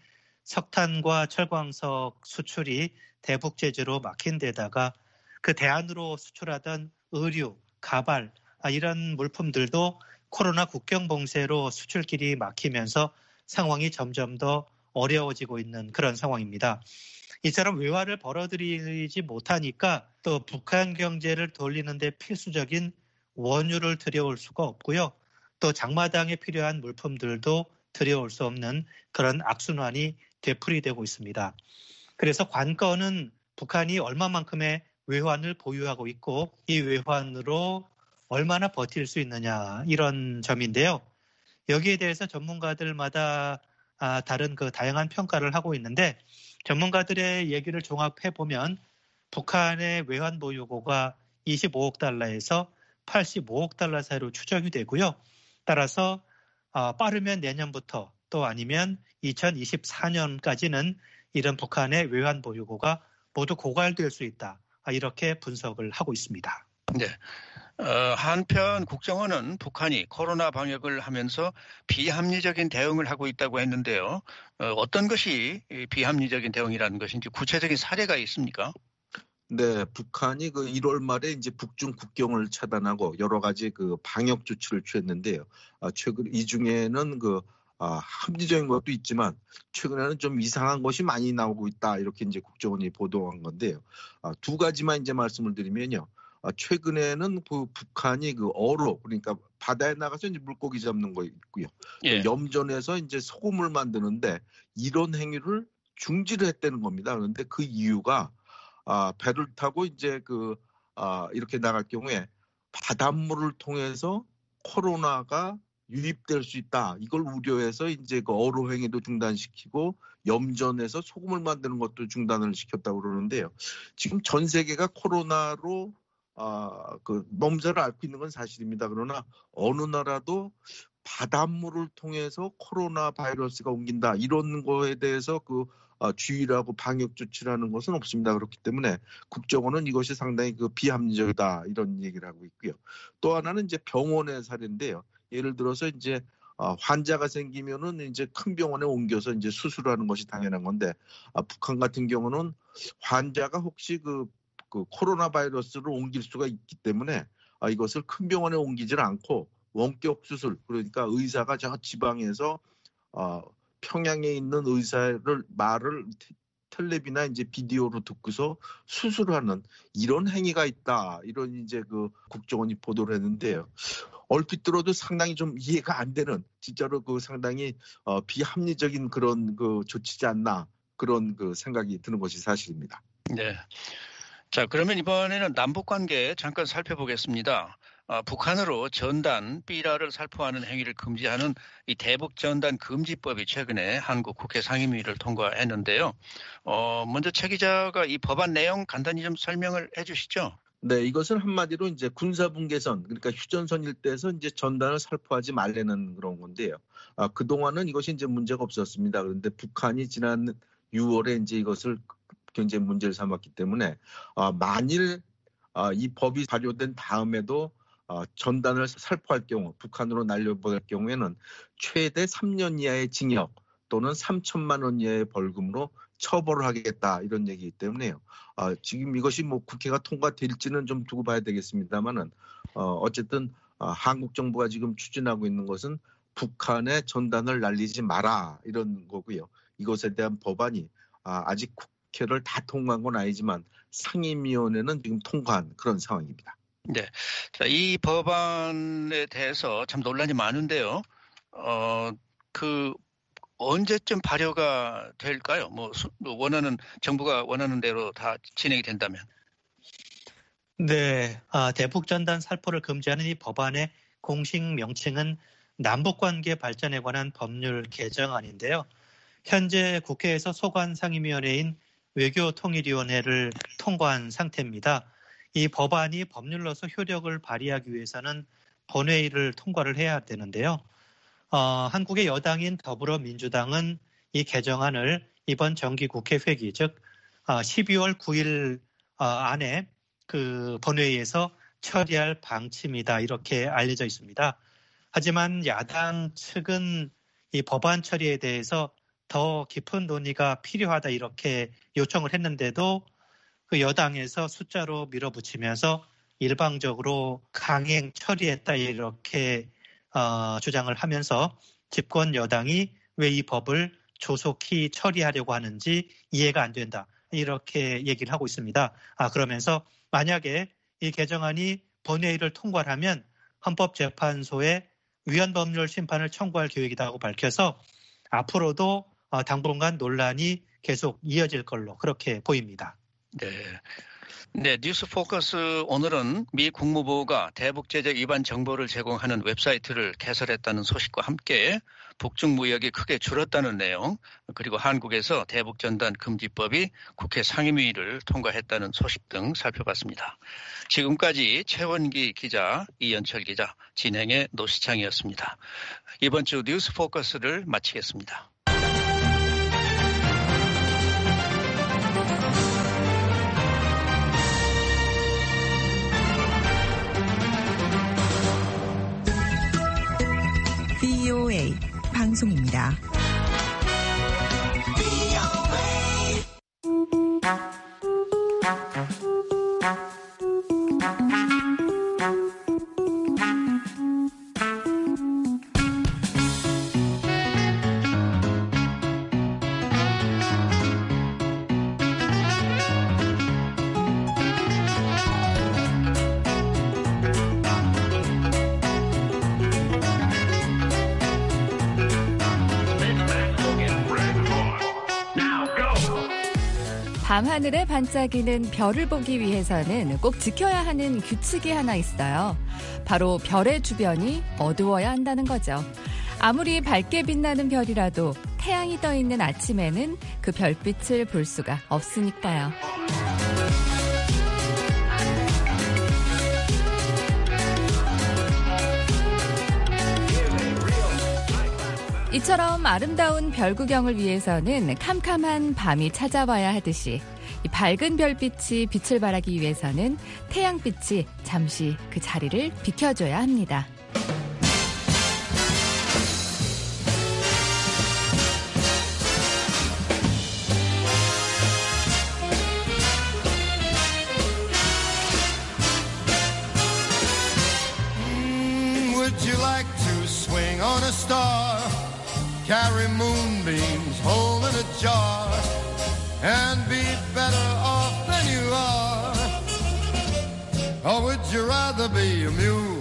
석탄과 철광석 수출이 대북 제재로 막힌 데다가 그 대안으로 수출하던 의류, 가발 아, 이런 물품들도 코로나 국경 봉쇄로 수출길이 막히면서 상황이 점점 더 어려워지고 있는 그런 상황입니다. 이처럼 외화를 벌어들이지 못하니까 또 북한 경제를 돌리는 데 필수적인 원유를 들여올 수가 없고요. 또 장마당에 필요한 물품들도 들여올 수 없는 그런 악순환이 되풀이되고 있습니다. 그래서 관건은 북한이 얼마만큼의 외환을 보유하고 있고 이 외환으로 얼마나 버틸 수 있느냐 이런 점인데요. 여기에 대해서 전문가들마다 다른 그 다양한 평가를 하고 있는데 전문가들의 얘기를 종합해 보면 북한의 외환 보유고가 이십오억 달러에서 팔십오억 달러 사이로 추정이 되고요. 따라서 빠르면 내년부터 또 아니면 이천이십사 년까지는 이런 북한의 외환 보유고가 모두 고갈될 수 있다. 이렇게 분석을 하고 있습니다. 네. 어, 한편 국정원은 북한이 코로나 방역을 하면서 비합리적인 대응을 하고 있다고 했는데요. 어, 어떤 것이 비합리적인 대응이라는 것인지 구체적인 사례가 있습니까? 네, 북한이 그 일월 말에 이제 북중 국경을 차단하고 여러 가지 그 방역 조치를 취했는데요. 아, 최근 이 중에는 그 아, 합리적인 것도 있지만 최근에는 좀 이상한 것이 많이 나오고 있다 이렇게 이제 국정원이 보도한 건데요. 아, 두 가지만 이제 말씀을 드리면요. 아, 최근에는 그 북한이 그 어로 그러니까 바다에 나가서 이제 물고기 잡는 거 있고요. 예. 염전에서 이제 소금을 만드는데 이런 행위를 중지를 했다는 겁니다. 그런데 그 이유가 아, 배를 타고 이제 그 아, 이렇게 나갈 경우에 바닷물을 통해서 코로나가 유입될 수 있다. 이걸 우려해서 이제 그 어로 행위도 중단시키고 염전에서 소금을 만드는 것도 중단을 시켰다고 그러는데요. 지금 전 세계가 코로나로 아, 그 몸살을 앓고 있는 건 사실입니다. 그러나 어느 나라도 바닷물을 통해서 코로나 바이러스가 옮긴다 이런 거에 대해서 그 어, 주의하고 방역 조치를 하는 것은 없습니다. 그렇기 때문에 국정원은 이것이 상당히 그 비합리적이다 이런 얘기를 하고 있고요. 또 하나는 이제 병원의 사례인데요. 예를 들어서 이제 어, 환자가 생기면은 이제 큰 병원에 옮겨서 이제 수술하는 것이 당연한 건데 아, 북한 같은 경우는 환자가 혹시 그, 그 코로나 바이러스를 옮길 수가 있기 때문에 아, 이것을 큰 병원에 옮기질 않고 원격 수술 그러니까 의사가 저 지방에서 어, 평양에 있는 의사를 말을 텔레비나 이제 비디오로 듣고서 수술하는 이런 행위가 있다. 이런 이제 그 국정원이 보도를 했는데요. 얼핏 들어도 상당히 좀 이해가 안 되는 진짜로 그 상당히 어, 비합리적인 그런 그 조치지 않나 그런 그 생각이 드는 것이 사실입니다. 네. 자, 그러면 이번에는 남북 관계 잠깐 살펴보겠습니다. 어, 북한으로 전단, 삐라를 살포하는 행위를 금지하는 이 대북 전단 금지법이 최근에 한국 국회 상임위를 통과했는데요. 어, 먼저 최 기자가 이 법안 내용 간단히 좀 설명을 해주시죠. 네, 이것은 한마디로 이제 군사분계선, 그러니까 휴전선 일대에서 이제 전단을 살포하지 말라는 그런 건데요. 아, 그동안은 이것이 이제 문제가 없었습니다. 그런데 북한이 지난 유월에 이제 이것을 굉장히 문제를 삼았기 때문에 아, 만일 아, 이 법이 발효된 다음에도 어, 전단을 살포할 경우, 북한으로 날려보낼 경우에는 최대 삼 년 이하의 징역 또는 삼천만 원 이하의 벌금으로 처벌을 하겠다 이런 얘기이기 때문에요. 어, 지금 이것이 뭐 국회가 통과될지는 좀 두고 봐야 되겠습니다만은 어, 어쨌든 어, 한국 정부가 지금 추진하고 있는 것은 북한의 전단을 날리지 마라 이런 거고요. 이것에 대한 법안이 아, 아직 국회를 다 통과한 건 아니지만 상임위원회는 지금 통과한 그런 상황입니다. 네. 자, 이 법안에 대해서 참 논란이 많은데요. 어, 그, 언제쯤 발효가 될까요? 뭐, 수, 원하는, 정부가 원하는 대로 다 진행이 된다면. 네. 아, 대북전단 살포를 금지하는 이 법안의 공식 명칭은 남북관계 발전에 관한 법률 개정안인데요. 현재 국회에서 소관 상임위원회인 외교통일위원회를 통과한 상태입니다. 이 법안이 법률로서 효력을 발휘하기 위해서는 본회의를 통과를 해야 되는데요. 어, 한국의 여당인 더불어민주당은 이 개정안을 이번 정기국회 회기, 즉 십이월 구일 안에 그 본회의에서 처리할 방침이다 이렇게 알려져 있습니다. 하지만 야당 측은 이 법안 처리에 대해서 더 깊은 논의가 필요하다 이렇게 요청을 했는데도 그 여당에서 숫자로 밀어붙이면서 일방적으로 강행 처리했다 이렇게 어, 주장을 하면서 집권 여당이 왜 이 법을 조속히 처리하려고 하는지 이해가 안 된다 이렇게 얘기를 하고 있습니다. 아, 그러면서 만약에 이 개정안이 본회의를 통과하면 헌법재판소에 위헌법률 심판을 청구할 계획이라고 밝혀서 앞으로도 당분간 논란이 계속 이어질 걸로 그렇게 보입니다. 네. 네, 뉴스 포커스 오늘은 미 국무부가 대북 제재 위반 정보를 제공하는 웹사이트를 개설했다는 소식과 함께 북중 무역이 크게 줄었다는 내용, 그리고 한국에서 대북 전단 금지법이 국회 상임위를 통과했다는 소식 등 살펴봤습니다. 지금까지 최원기 기자, 이현철 기자, 진행의 노시창이었습니다. 이번 주 뉴스 포커스를 마치겠습니다. 브이오에이 방송입니다. 밤하늘에 반짝이는 별을 보기 위해서는 꼭 지켜야 하는 규칙이 하나 있어요. 바로 별의 주변이 어두워야 한다는 거죠. 아무리 밝게 빛나는 별이라도 태양이 떠 있는 아침에는 그 별빛을 볼 수가 없으니까요. 이처럼 아름다운 별 구경을 위해서는 캄캄한 밤이 찾아와야 하듯이 이 밝은 별빛이 빛을 발하기 위해서는 태양빛이 잠시 그 자리를 비켜줘야 합니다. Mm, would you like to swing on a star? Carry moonbeams home in a jar and be better off than you are? Or would you rather be a mule?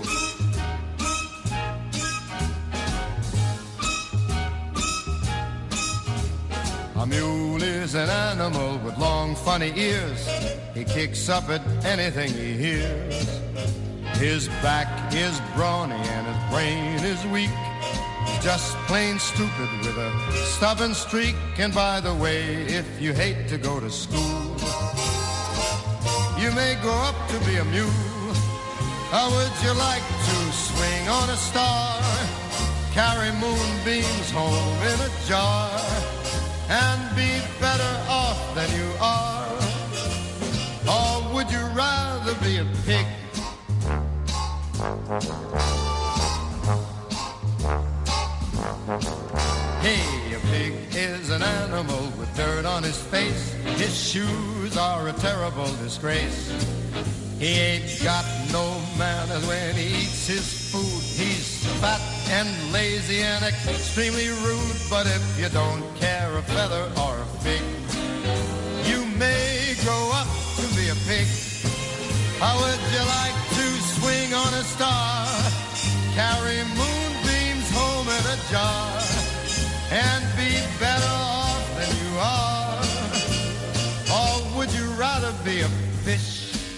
A mule is an animal with long funny ears. He kicks up at anything he hears. His back is brawny and his brain is weak. Just plain stupid with a stubborn streak. And by the way, if you hate to go to school, you may grow up to be a mule. Or would you like to swing on a star, carry moonbeams home in a jar, and be better off than you are? Or would you rather be a pig? Hey, a pig is an animal with dirt on his face. His shoes are a terrible disgrace. He ain't got no manners when he eats his food. He's fat and lazy and extremely rude. But if you don't care a feather or a fig, you may grow up to be a pig. How would you like to swing on a star, carry moonbeams home in a jar, and be better off than you are? Or would you rather be a fish?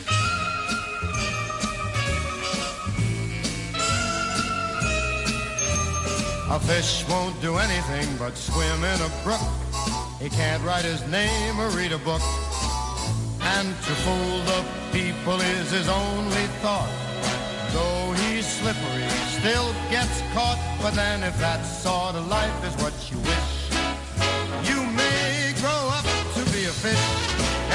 A fish won't do anything but swim in a brook. He can't write his name or read a book. And to fool the people is his only thought. Though he's slippery, he still gets caught. But then if that sort of life is what you wish, you may grow up to be a fish.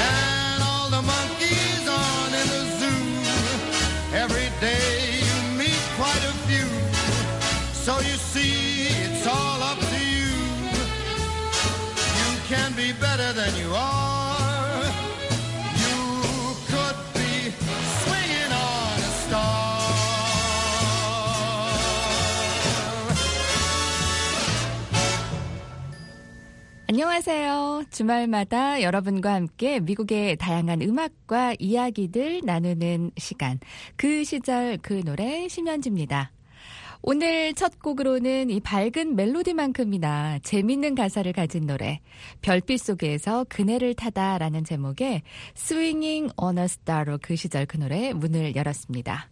any better than you are. You could be swinging on a star. 안녕하세요. 주말마다 여러분과 함께 미국의 다양한 음악과 이야기들 나누는 시간. 그 시절 그 노래 심연지입니다. 오늘 첫 곡으로는 이 밝은 멜로디만큼이나 재밌는 가사를 가진 노래 별빛 속에서 그네를 타다라는 제목의 Swinging on a Star로 그 시절 그 노래 문을 열었습니다.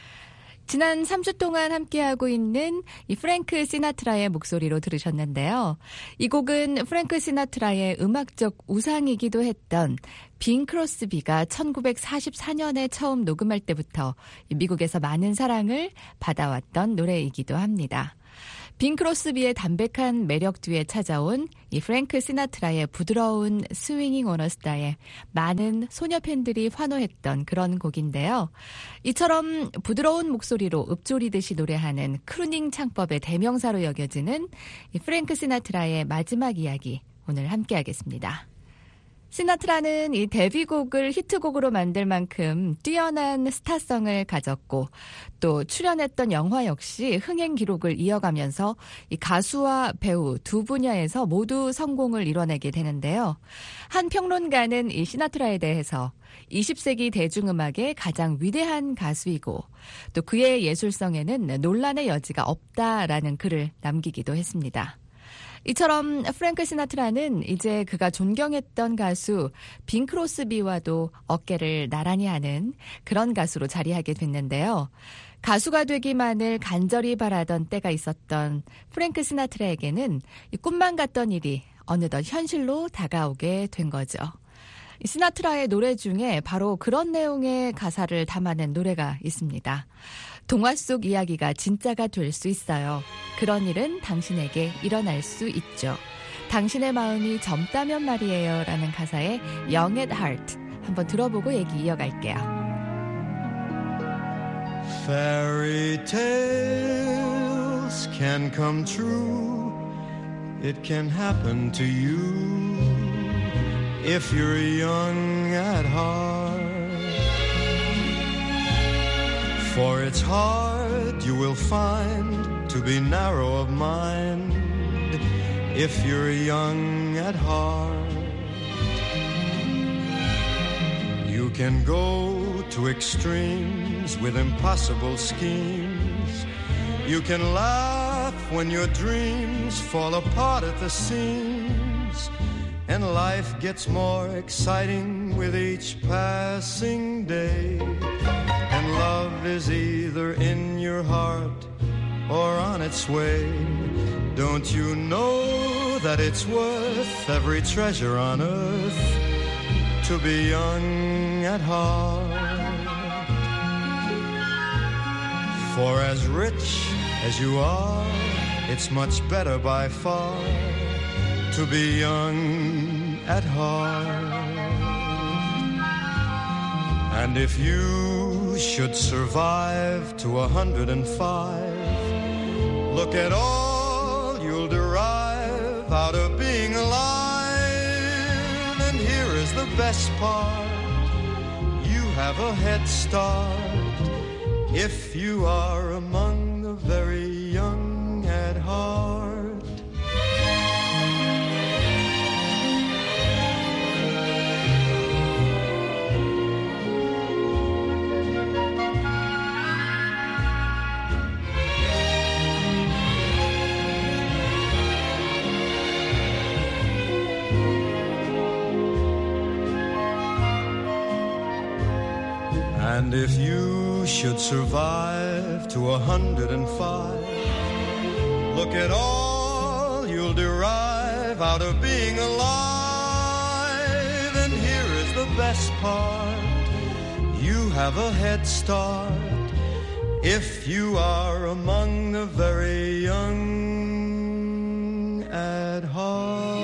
지난 삼 주 동안 함께하고 있는 이 프랭크 시나트라의 목소리로 들으셨는데요. 이 곡은 프랭크 시나트라의 음악적 우상이기도 했던 빈 크로스비가 천구백사십사 년에 처음 녹음할 때부터 미국에서 많은 사랑을 받아왔던 노래이기도 합니다. 빈 크로스비의 담백한 매력 뒤에 찾아온 이 프랭크 시나트라의 부드러운 스윙잉 온 어 스타에 많은 소녀 팬들이 환호했던 그런 곡인데요. 이처럼 부드러운 목소리로 읊조리듯이 노래하는 크루닝 창법의 대명사로 여겨지는 이 프랭크 시나트라의 마지막 이야기 오늘 함께하겠습니다. 시나트라는 이 데뷔곡을 히트곡으로 만들 만큼 뛰어난 스타성을 가졌고 또 출연했던 영화 역시 흥행 기록을 이어가면서 이 가수와 배우 두 분야에서 모두 성공을 이뤄내게 되는데요. 한 평론가는 이 시나트라에 대해서 이십 세기 대중음악의 가장 위대한 가수이고 또 그의 예술성에는 논란의 여지가 없다라는 글을 남기기도 했습니다. 이처럼 프랭크 시나트라는 이제 그가 존경했던 가수 빈 크로스비와도 어깨를 나란히 하는 그런 가수로 자리하게 됐는데요. 가수가 되기만을 간절히 바라던 때가 있었던 프랭크 시나트라에게는 이 꿈만 같던 일이 어느덧 현실로 다가오게 된 거죠. 시나트라의 노래 중에 바로 그런 내용의 가사를 담아낸 노래가 있습니다. 동화 속 이야기가 진짜가 될 수 있어요. 그런 일은 당신에게 일어날 수 있죠. 당신의 마음이 젊다면 말이에요. 라는 가사의 Young at Heart 한번 들어보고 얘기 이어갈게요. Fairy tales can come true. It can happen to you if you're young at heart. For it's hard, you will find, to be narrow of mind if you're young at heart. You can go to extremes with impossible schemes. You can laugh when your dreams fall apart at the seams. And life gets more exciting with each passing day. And love is either in your heart or on its way. Don't you know that it's worth every treasure on earth to be young at heart? For as rich as you are, it's much better by far to be young at heart. And if you should survive to a hundred and five, look at all you'll derive out of being alive. And here is the best part, you have a head start if you are among the very young at heart. And if you should survive to a hundred and five, look at all you'll derive out of being alive. And here is the best part, you have a head start if you are among the very young at heart.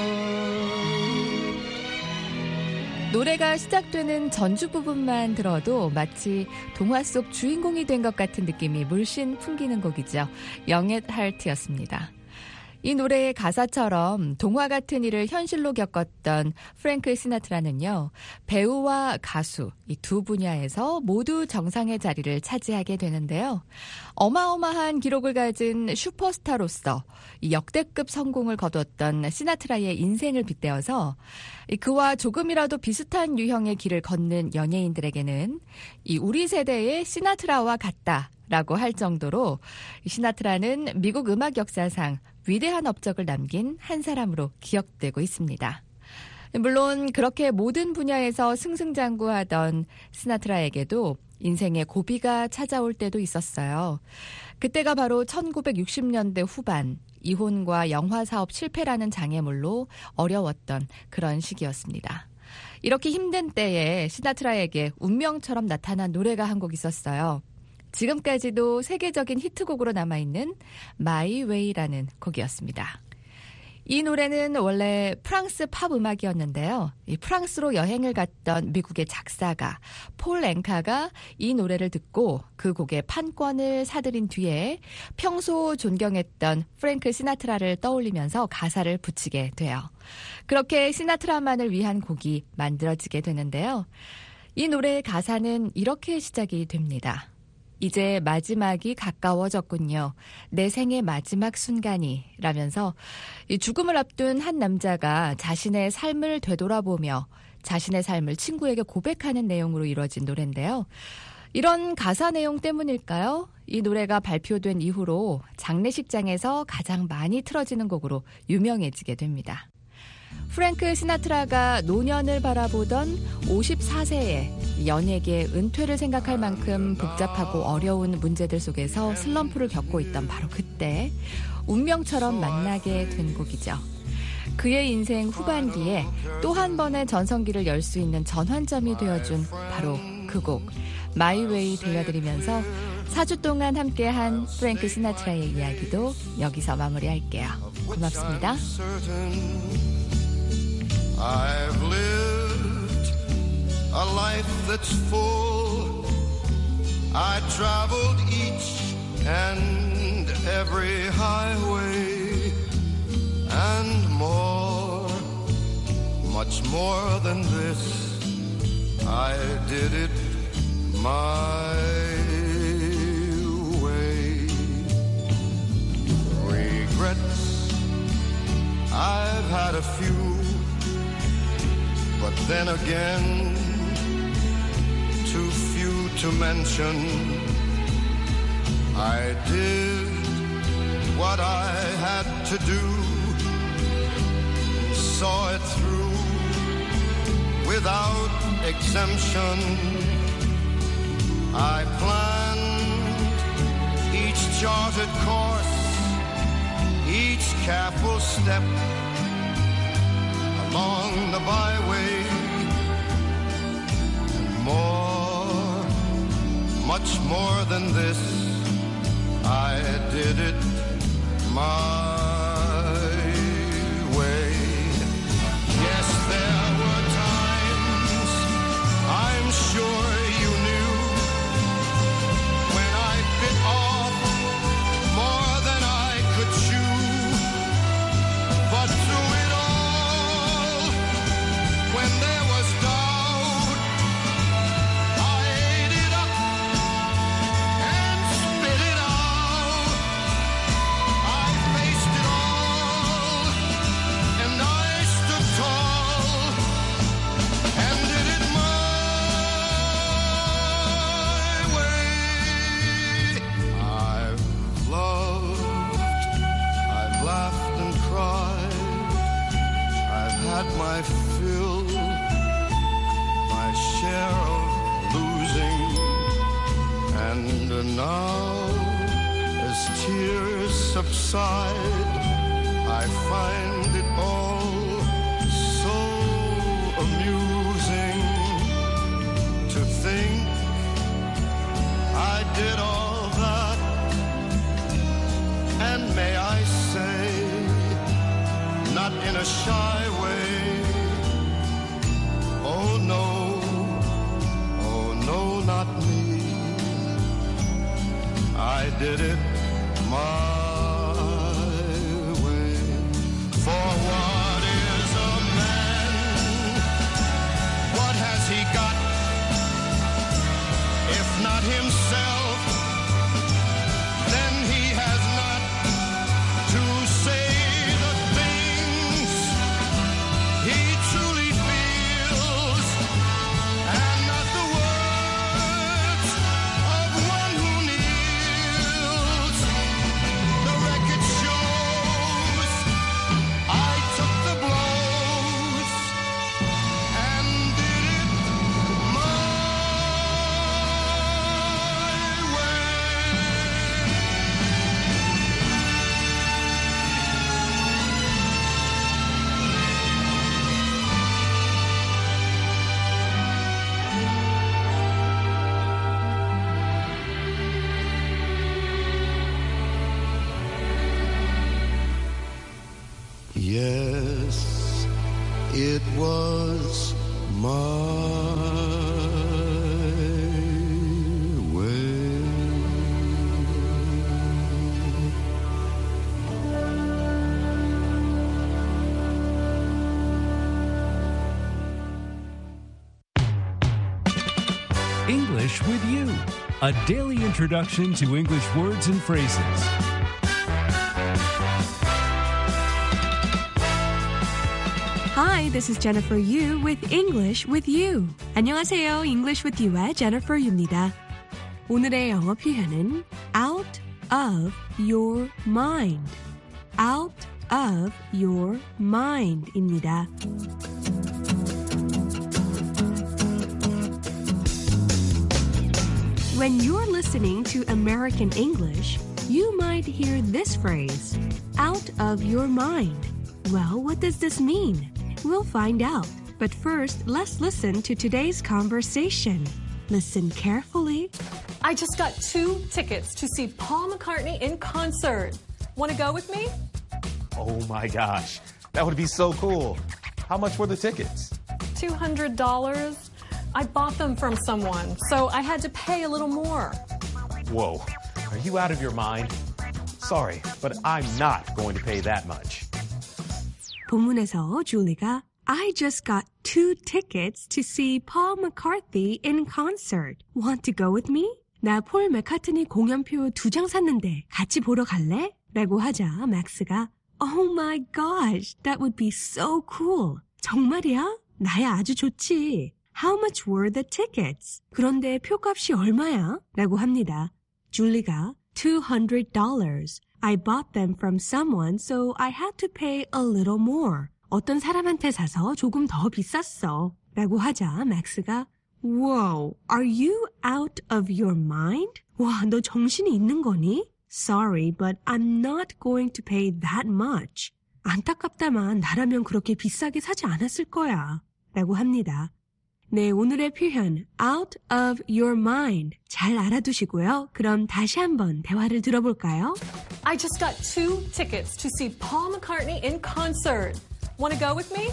노래가 시작되는 전주 부분만 들어도 마치 동화 속 주인공이 된 것 같은 느낌이 물씬 풍기는 곡이죠. Young at Heart였습니다. 이 노래의 가사처럼 동화 같은 일을 현실로 겪었던 프랭크 시나트라는요, 배우와 가수 이 두 분야에서 모두 정상의 자리를 차지하게 되는데요. 어마어마한 기록을 가진 슈퍼스타로서 이 역대급 성공을 거뒀던 시나트라의 인생을 빗대어서 그와 조금이라도 비슷한 유형의 길을 걷는 연예인들에게는 이 우리 세대의 시나트라와 같다라고 할 정도로 시나트라는 미국 음악 역사상 위대한 업적을 남긴 한 사람으로 기억되고 있습니다. 물론 그렇게 모든 분야에서 승승장구하던 시나트라에게도 인생의 고비가 찾아올 때도 있었어요. 그때가 바로 천구백육십 년대 후반 이혼과 영화 사업 실패라는 장애물로 어려웠던 그런 시기였습니다. 이렇게 힘든 때에 시나트라에게 운명처럼 나타난 노래가 한 곡 있었어요. 지금까지도 세계적인 히트곡으로 남아있는 My Way라는 곡이었습니다. 이 노래는 원래 프랑스 팝 음악이었는데요. 이 프랑스로 여행을 갔던 미국의 작사가 폴 앵카가 이 노래를 듣고 그 곡의 판권을 사들인 뒤에 평소 존경했던 프랭크 시나트라를 떠올리면서 가사를 붙이게 돼요. 그렇게 시나트라만을 위한 곡이 만들어지게 되는데요. 이 노래의 가사는 이렇게 시작이 됩니다. 이제 마지막이 가까워졌군요. 내 생의 마지막 순간이 라면서 죽음을 앞둔 한 남자가 자신의 삶을 되돌아보며 자신의 삶을 친구에게 고백하는 내용으로 이루어진 노래인데요. 이런 가사 내용 때문일까요? 이 노래가 발표된 이후로 장례식장에서 가장 많이 틀어지는 곡으로 유명해지게 됩니다. 프랭크 시나트라가 노년을 바라보던 오십사 세에 연예계 은퇴를 생각할 만큼 복잡하고 어려운 문제들 속에서 슬럼프를 겪고 있던 바로 그때 운명처럼 만나게 된 곡이죠. 그의 인생 후반기에 또 한 번의 전성기를 열 수 있는 전환점이 되어준 바로 그 곡 My Way 들려드리면서 사 주 동안 함께한 프랭크 시나트라의 이야기도 여기서 마무리할게요. 고맙습니다. I've lived a life that's full. I traveled each and every highway and more, much more than this. I did it my way. Regrets, I've had a few. But then again, too few to mention. I did what I had to do, saw it through without exemption. I planned each charted course, each careful step along the byway, and more, much more than this, I did it my way. Yes, there were times, I'm sure you knew, when I bit off more than I could chew, but through it all, when there was doubt, I ate it up and spit it out. I faced it all, and I stood tall, and did it my way. I've loved, I've laughed and cried, I've had my fill, my share of losing, and now, as tears subside, I find it all so amusing to think I did all that, and may I say, not in a shy way, oh no, oh no, not me, I did it my way. English with You, a daily introduction to English words and phrases. Hi, this is Jennifer Yu with English with You. 안녕하세요. English with You의 Jennifer Yu입니다. 오늘의 영어 표현은 out of your mind. out of your mind입니다. When you're listening to American English, you might hear this phrase, out of your mind. Well, what does this mean? We'll find out. But first, let's listen to today's conversation. Listen carefully. I just got two tickets to see Paul McCartney in concert. Want to go with me? Oh my gosh, that would be so cool. How much were the tickets? two hundred dollars. I bought them from someone, so I had to pay a little more. Whoa, are you out of your mind? Sorry, but I'm not going to pay that much. 본문에서 줄리가 I just got two tickets to see Paul McCartney in concert. Want to go with me? 나 폴 맥카트니 공연표 두 장 샀는데 같이 보러 갈래? 라고 하자 맥스가 Oh my gosh, that would be so cool. 정말이야? 나야 아주 좋지. How much were the tickets? 그런데 표값이 얼마야? 라고 합니다. 줄리가 two hundred dollars. I bought them from someone, so I had to pay a little more. 어떤 사람한테 사서 조금 더 비쌌어. 라고 하자 맥스가 Whoa, are you out of your mind? 와, 너 정신이 있는 거니? Sorry, but I'm not going to pay that much. 안타깝다만 나라면 그렇게 비싸게 사지 않았을 거야. 라고 합니다. 네, 오늘의 표현 out of your mind 잘 알아두시고요. 그럼 다시 한번 대화를 들어볼까요? I just got two tickets to see Paul McCartney in concert. Want to go with me?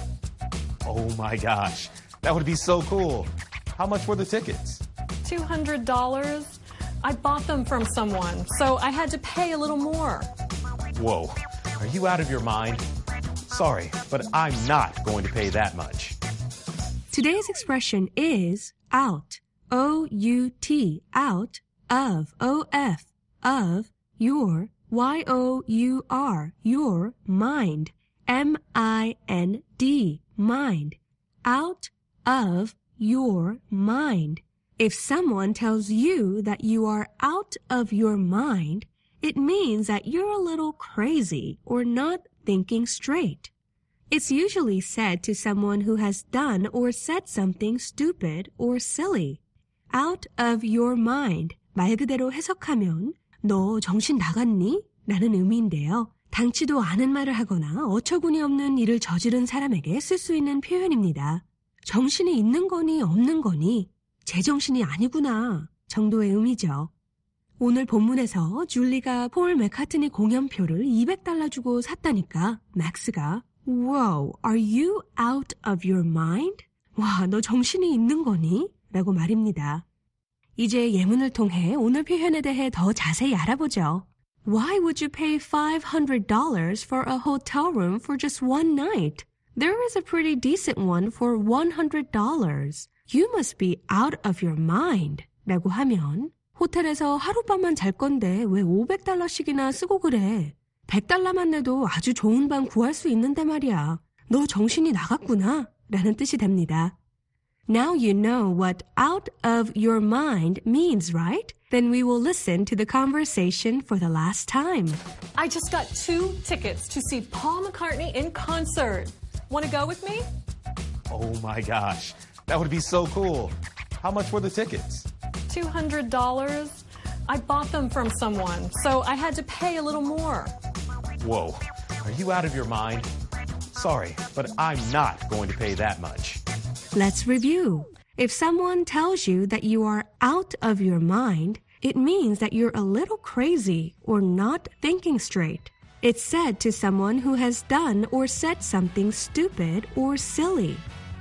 Oh my gosh, that would be so cool. How much were the tickets? two hundred dollars. I bought them from someone, so I had to pay a little more. Whoa, are you out of your mind? Sorry, but I'm not going to pay that much. Today's expression is out, O U T, out of, O F, of, your, Y O U R, your, mind, M I N D, mind, out of your mind. If someone tells you that you are out of your mind, it means that you're a little crazy or not thinking straight. It's usually said to someone who has done or said something stupid or silly. Out of your mind. 말 그대로 해석하면 너 정신 나갔니? 라는 의미인데요. 당치도 않은 말을 하거나 어처구니 없는 일을 저지른 사람에게 쓸 수 있는 표현입니다. 정신이 있는 거니 없는 거니 제정신이 아니구나 정도의 의미죠. 오늘 본문에서 줄리가 폴 맥카트니 공연표를 이백 달러 주고 샀다니까 맥스가 Whoa, are you out of your mind? 와, 너 정신이 있는 거니? 라고 말입니다. 이제 예문을 통해 오늘 표현에 대해 더 자세히 알아보죠. Why would you pay five hundred dollars for a hotel room for just one night? There is a pretty decent one for one hundred dollars. You must be out of your mind. 라고 하면 호텔에서 하룻밤만 잘 건데 왜 오백 달러씩이나 쓰고 그래? 백 달러만 내도 아주 좋은 방 구할 수 있는데 말이야. 너 정신이 나갔구나. 라는 뜻이 됩니다. Now you know what out of your mind means, right? Then we will listen to the conversation for the last time. I just got two tickets to see Paul McCartney in concert. Want to go with me? Oh my gosh, that would be so cool. How much were the tickets? two hundred dollars. I bought them from someone, so I had to pay a little more. Whoa, are you out of your mind? Sorry, but I'm not going to pay that much. Let's review. If someone tells you that you are out of your mind, it means that you're a little crazy or not thinking straight. It's said to someone who has done or said something stupid or silly.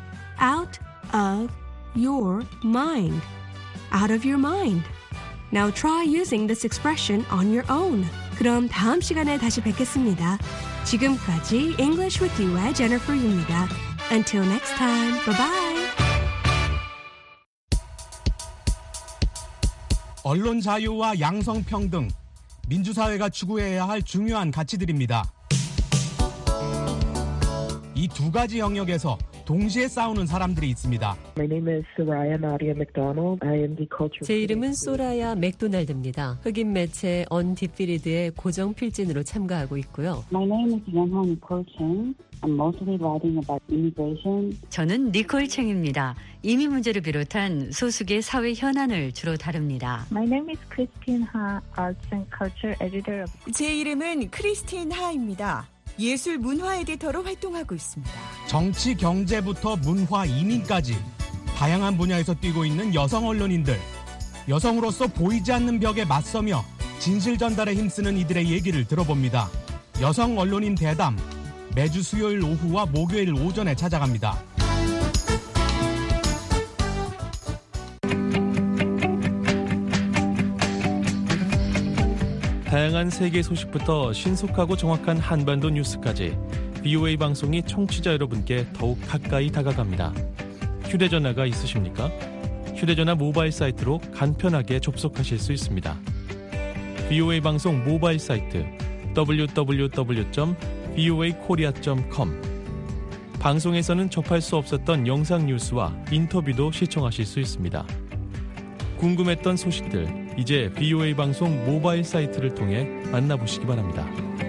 Out of your mind. Out of your mind. Now try using this expression on your own. 그럼 다음 시간에 다시 뵙겠습니다. 지금까지 English with You의 Jennifer Yu입니다. Until next time, bye-bye. 언론 자유와 양성평등, 민주사회가 추구해야 할 중요한 가치들입니다. 이 두 가지 영역에서 동시에 싸우는 사람들이 있습니다. 제 이름은 소라야 맥도날드입니다. 흑인 매체 언디피리드의 고정 필진으로 참가하고 있고요. My name is Young Nicole Chang. I'm mostly writing about immigration. 저는 니콜 챙입니다. 이민 문제를 비롯한 소수의 사회 현안을 주로 다룹니다. My name is Christine Ha, Arts and Culture Editor. 제 이름은 크리스틴 하입니다. 예술 문화 에디터로 활동하고 있습니다. 정치, 경제부터 문화, 이민까지 다양한 분야에서 뛰고 있는 여성 언론인들. 여성으로서 보이지 않는 벽에 맞서며 진실 전달에 힘쓰는 이들의 얘기를 들어봅니다. 여성 언론인 대담, 매주 수요일 오후와 목요일 오전에 찾아갑니다. 다양한 세계 소식부터 신속하고 정확한 한반도 뉴스까지 비오에이 방송이 청취자 여러분께 더욱 가까이 다가갑니다. 휴대전화가 있으십니까? 휴대전화 모바일 사이트로 간편하게 접속하실 수 있습니다. 비오에이 방송 모바일 사이트 더블유 더블유 더블유 점 비오에이 코리아 점 컴. 방송에서는 접할 수 없었던 영상 뉴스와 인터뷰도 시청하실 수 있습니다. 궁금했던 소식들, 이제 비오에이 방송 모바일 사이트를 통해 만나보시기 바랍니다.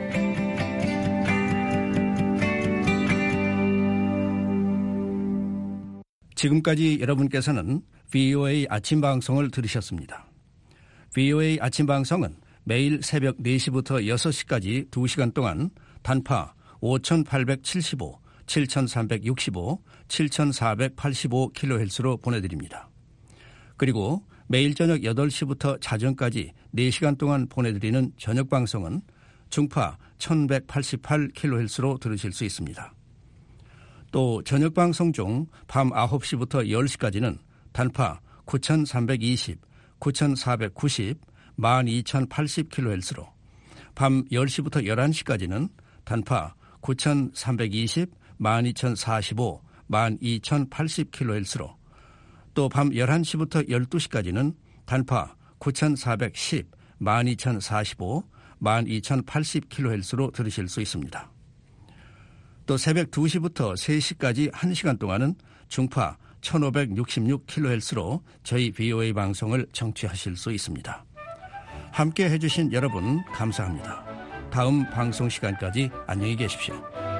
지금까지 여러분께서는 비오에이 아침 방송을 들으셨습니다. 비오에이 아침 방송은 매일 새벽 네 시부터 여섯 시까지 두 시간 동안 단파 오천팔백칠십오, 칠천삼백육십오, 칠천사백팔십오 킬로헤르츠로 보내드립니다. 그리고 매일 저녁 여덟 시부터 자정까지 네 시간 동안 보내드리는 저녁 방송은 중파 천백팔십팔 킬로헤르츠로 들으실 수 있습니다. 또 저녁 방송 중 밤 아홉 시부터 열 시까지는 단파 구천삼백이십, 구천사백구십, 만 이천팔십 킬로헤르츠로, 밤 열 시부터 열한 시까지는 단파 구천삼백이십, 만 이천사십오, 만 이천팔십 킬로헤르츠로, 또 밤 열한 시부터 열두 시까지는 단파 구천사백십, 만 이천사십오, 만 이천팔십 킬로헤르츠로 들으실 수 있습니다. 또 새벽 두 시부터 세 시까지 한 시간 동안은 중파 천오백육십육 킬로헤르츠로 저희 비오에이 방송을 청취하실 수 있습니다. 함께 해주신 여러분 감사합니다. 다음 방송 시간까지 안녕히 계십시오.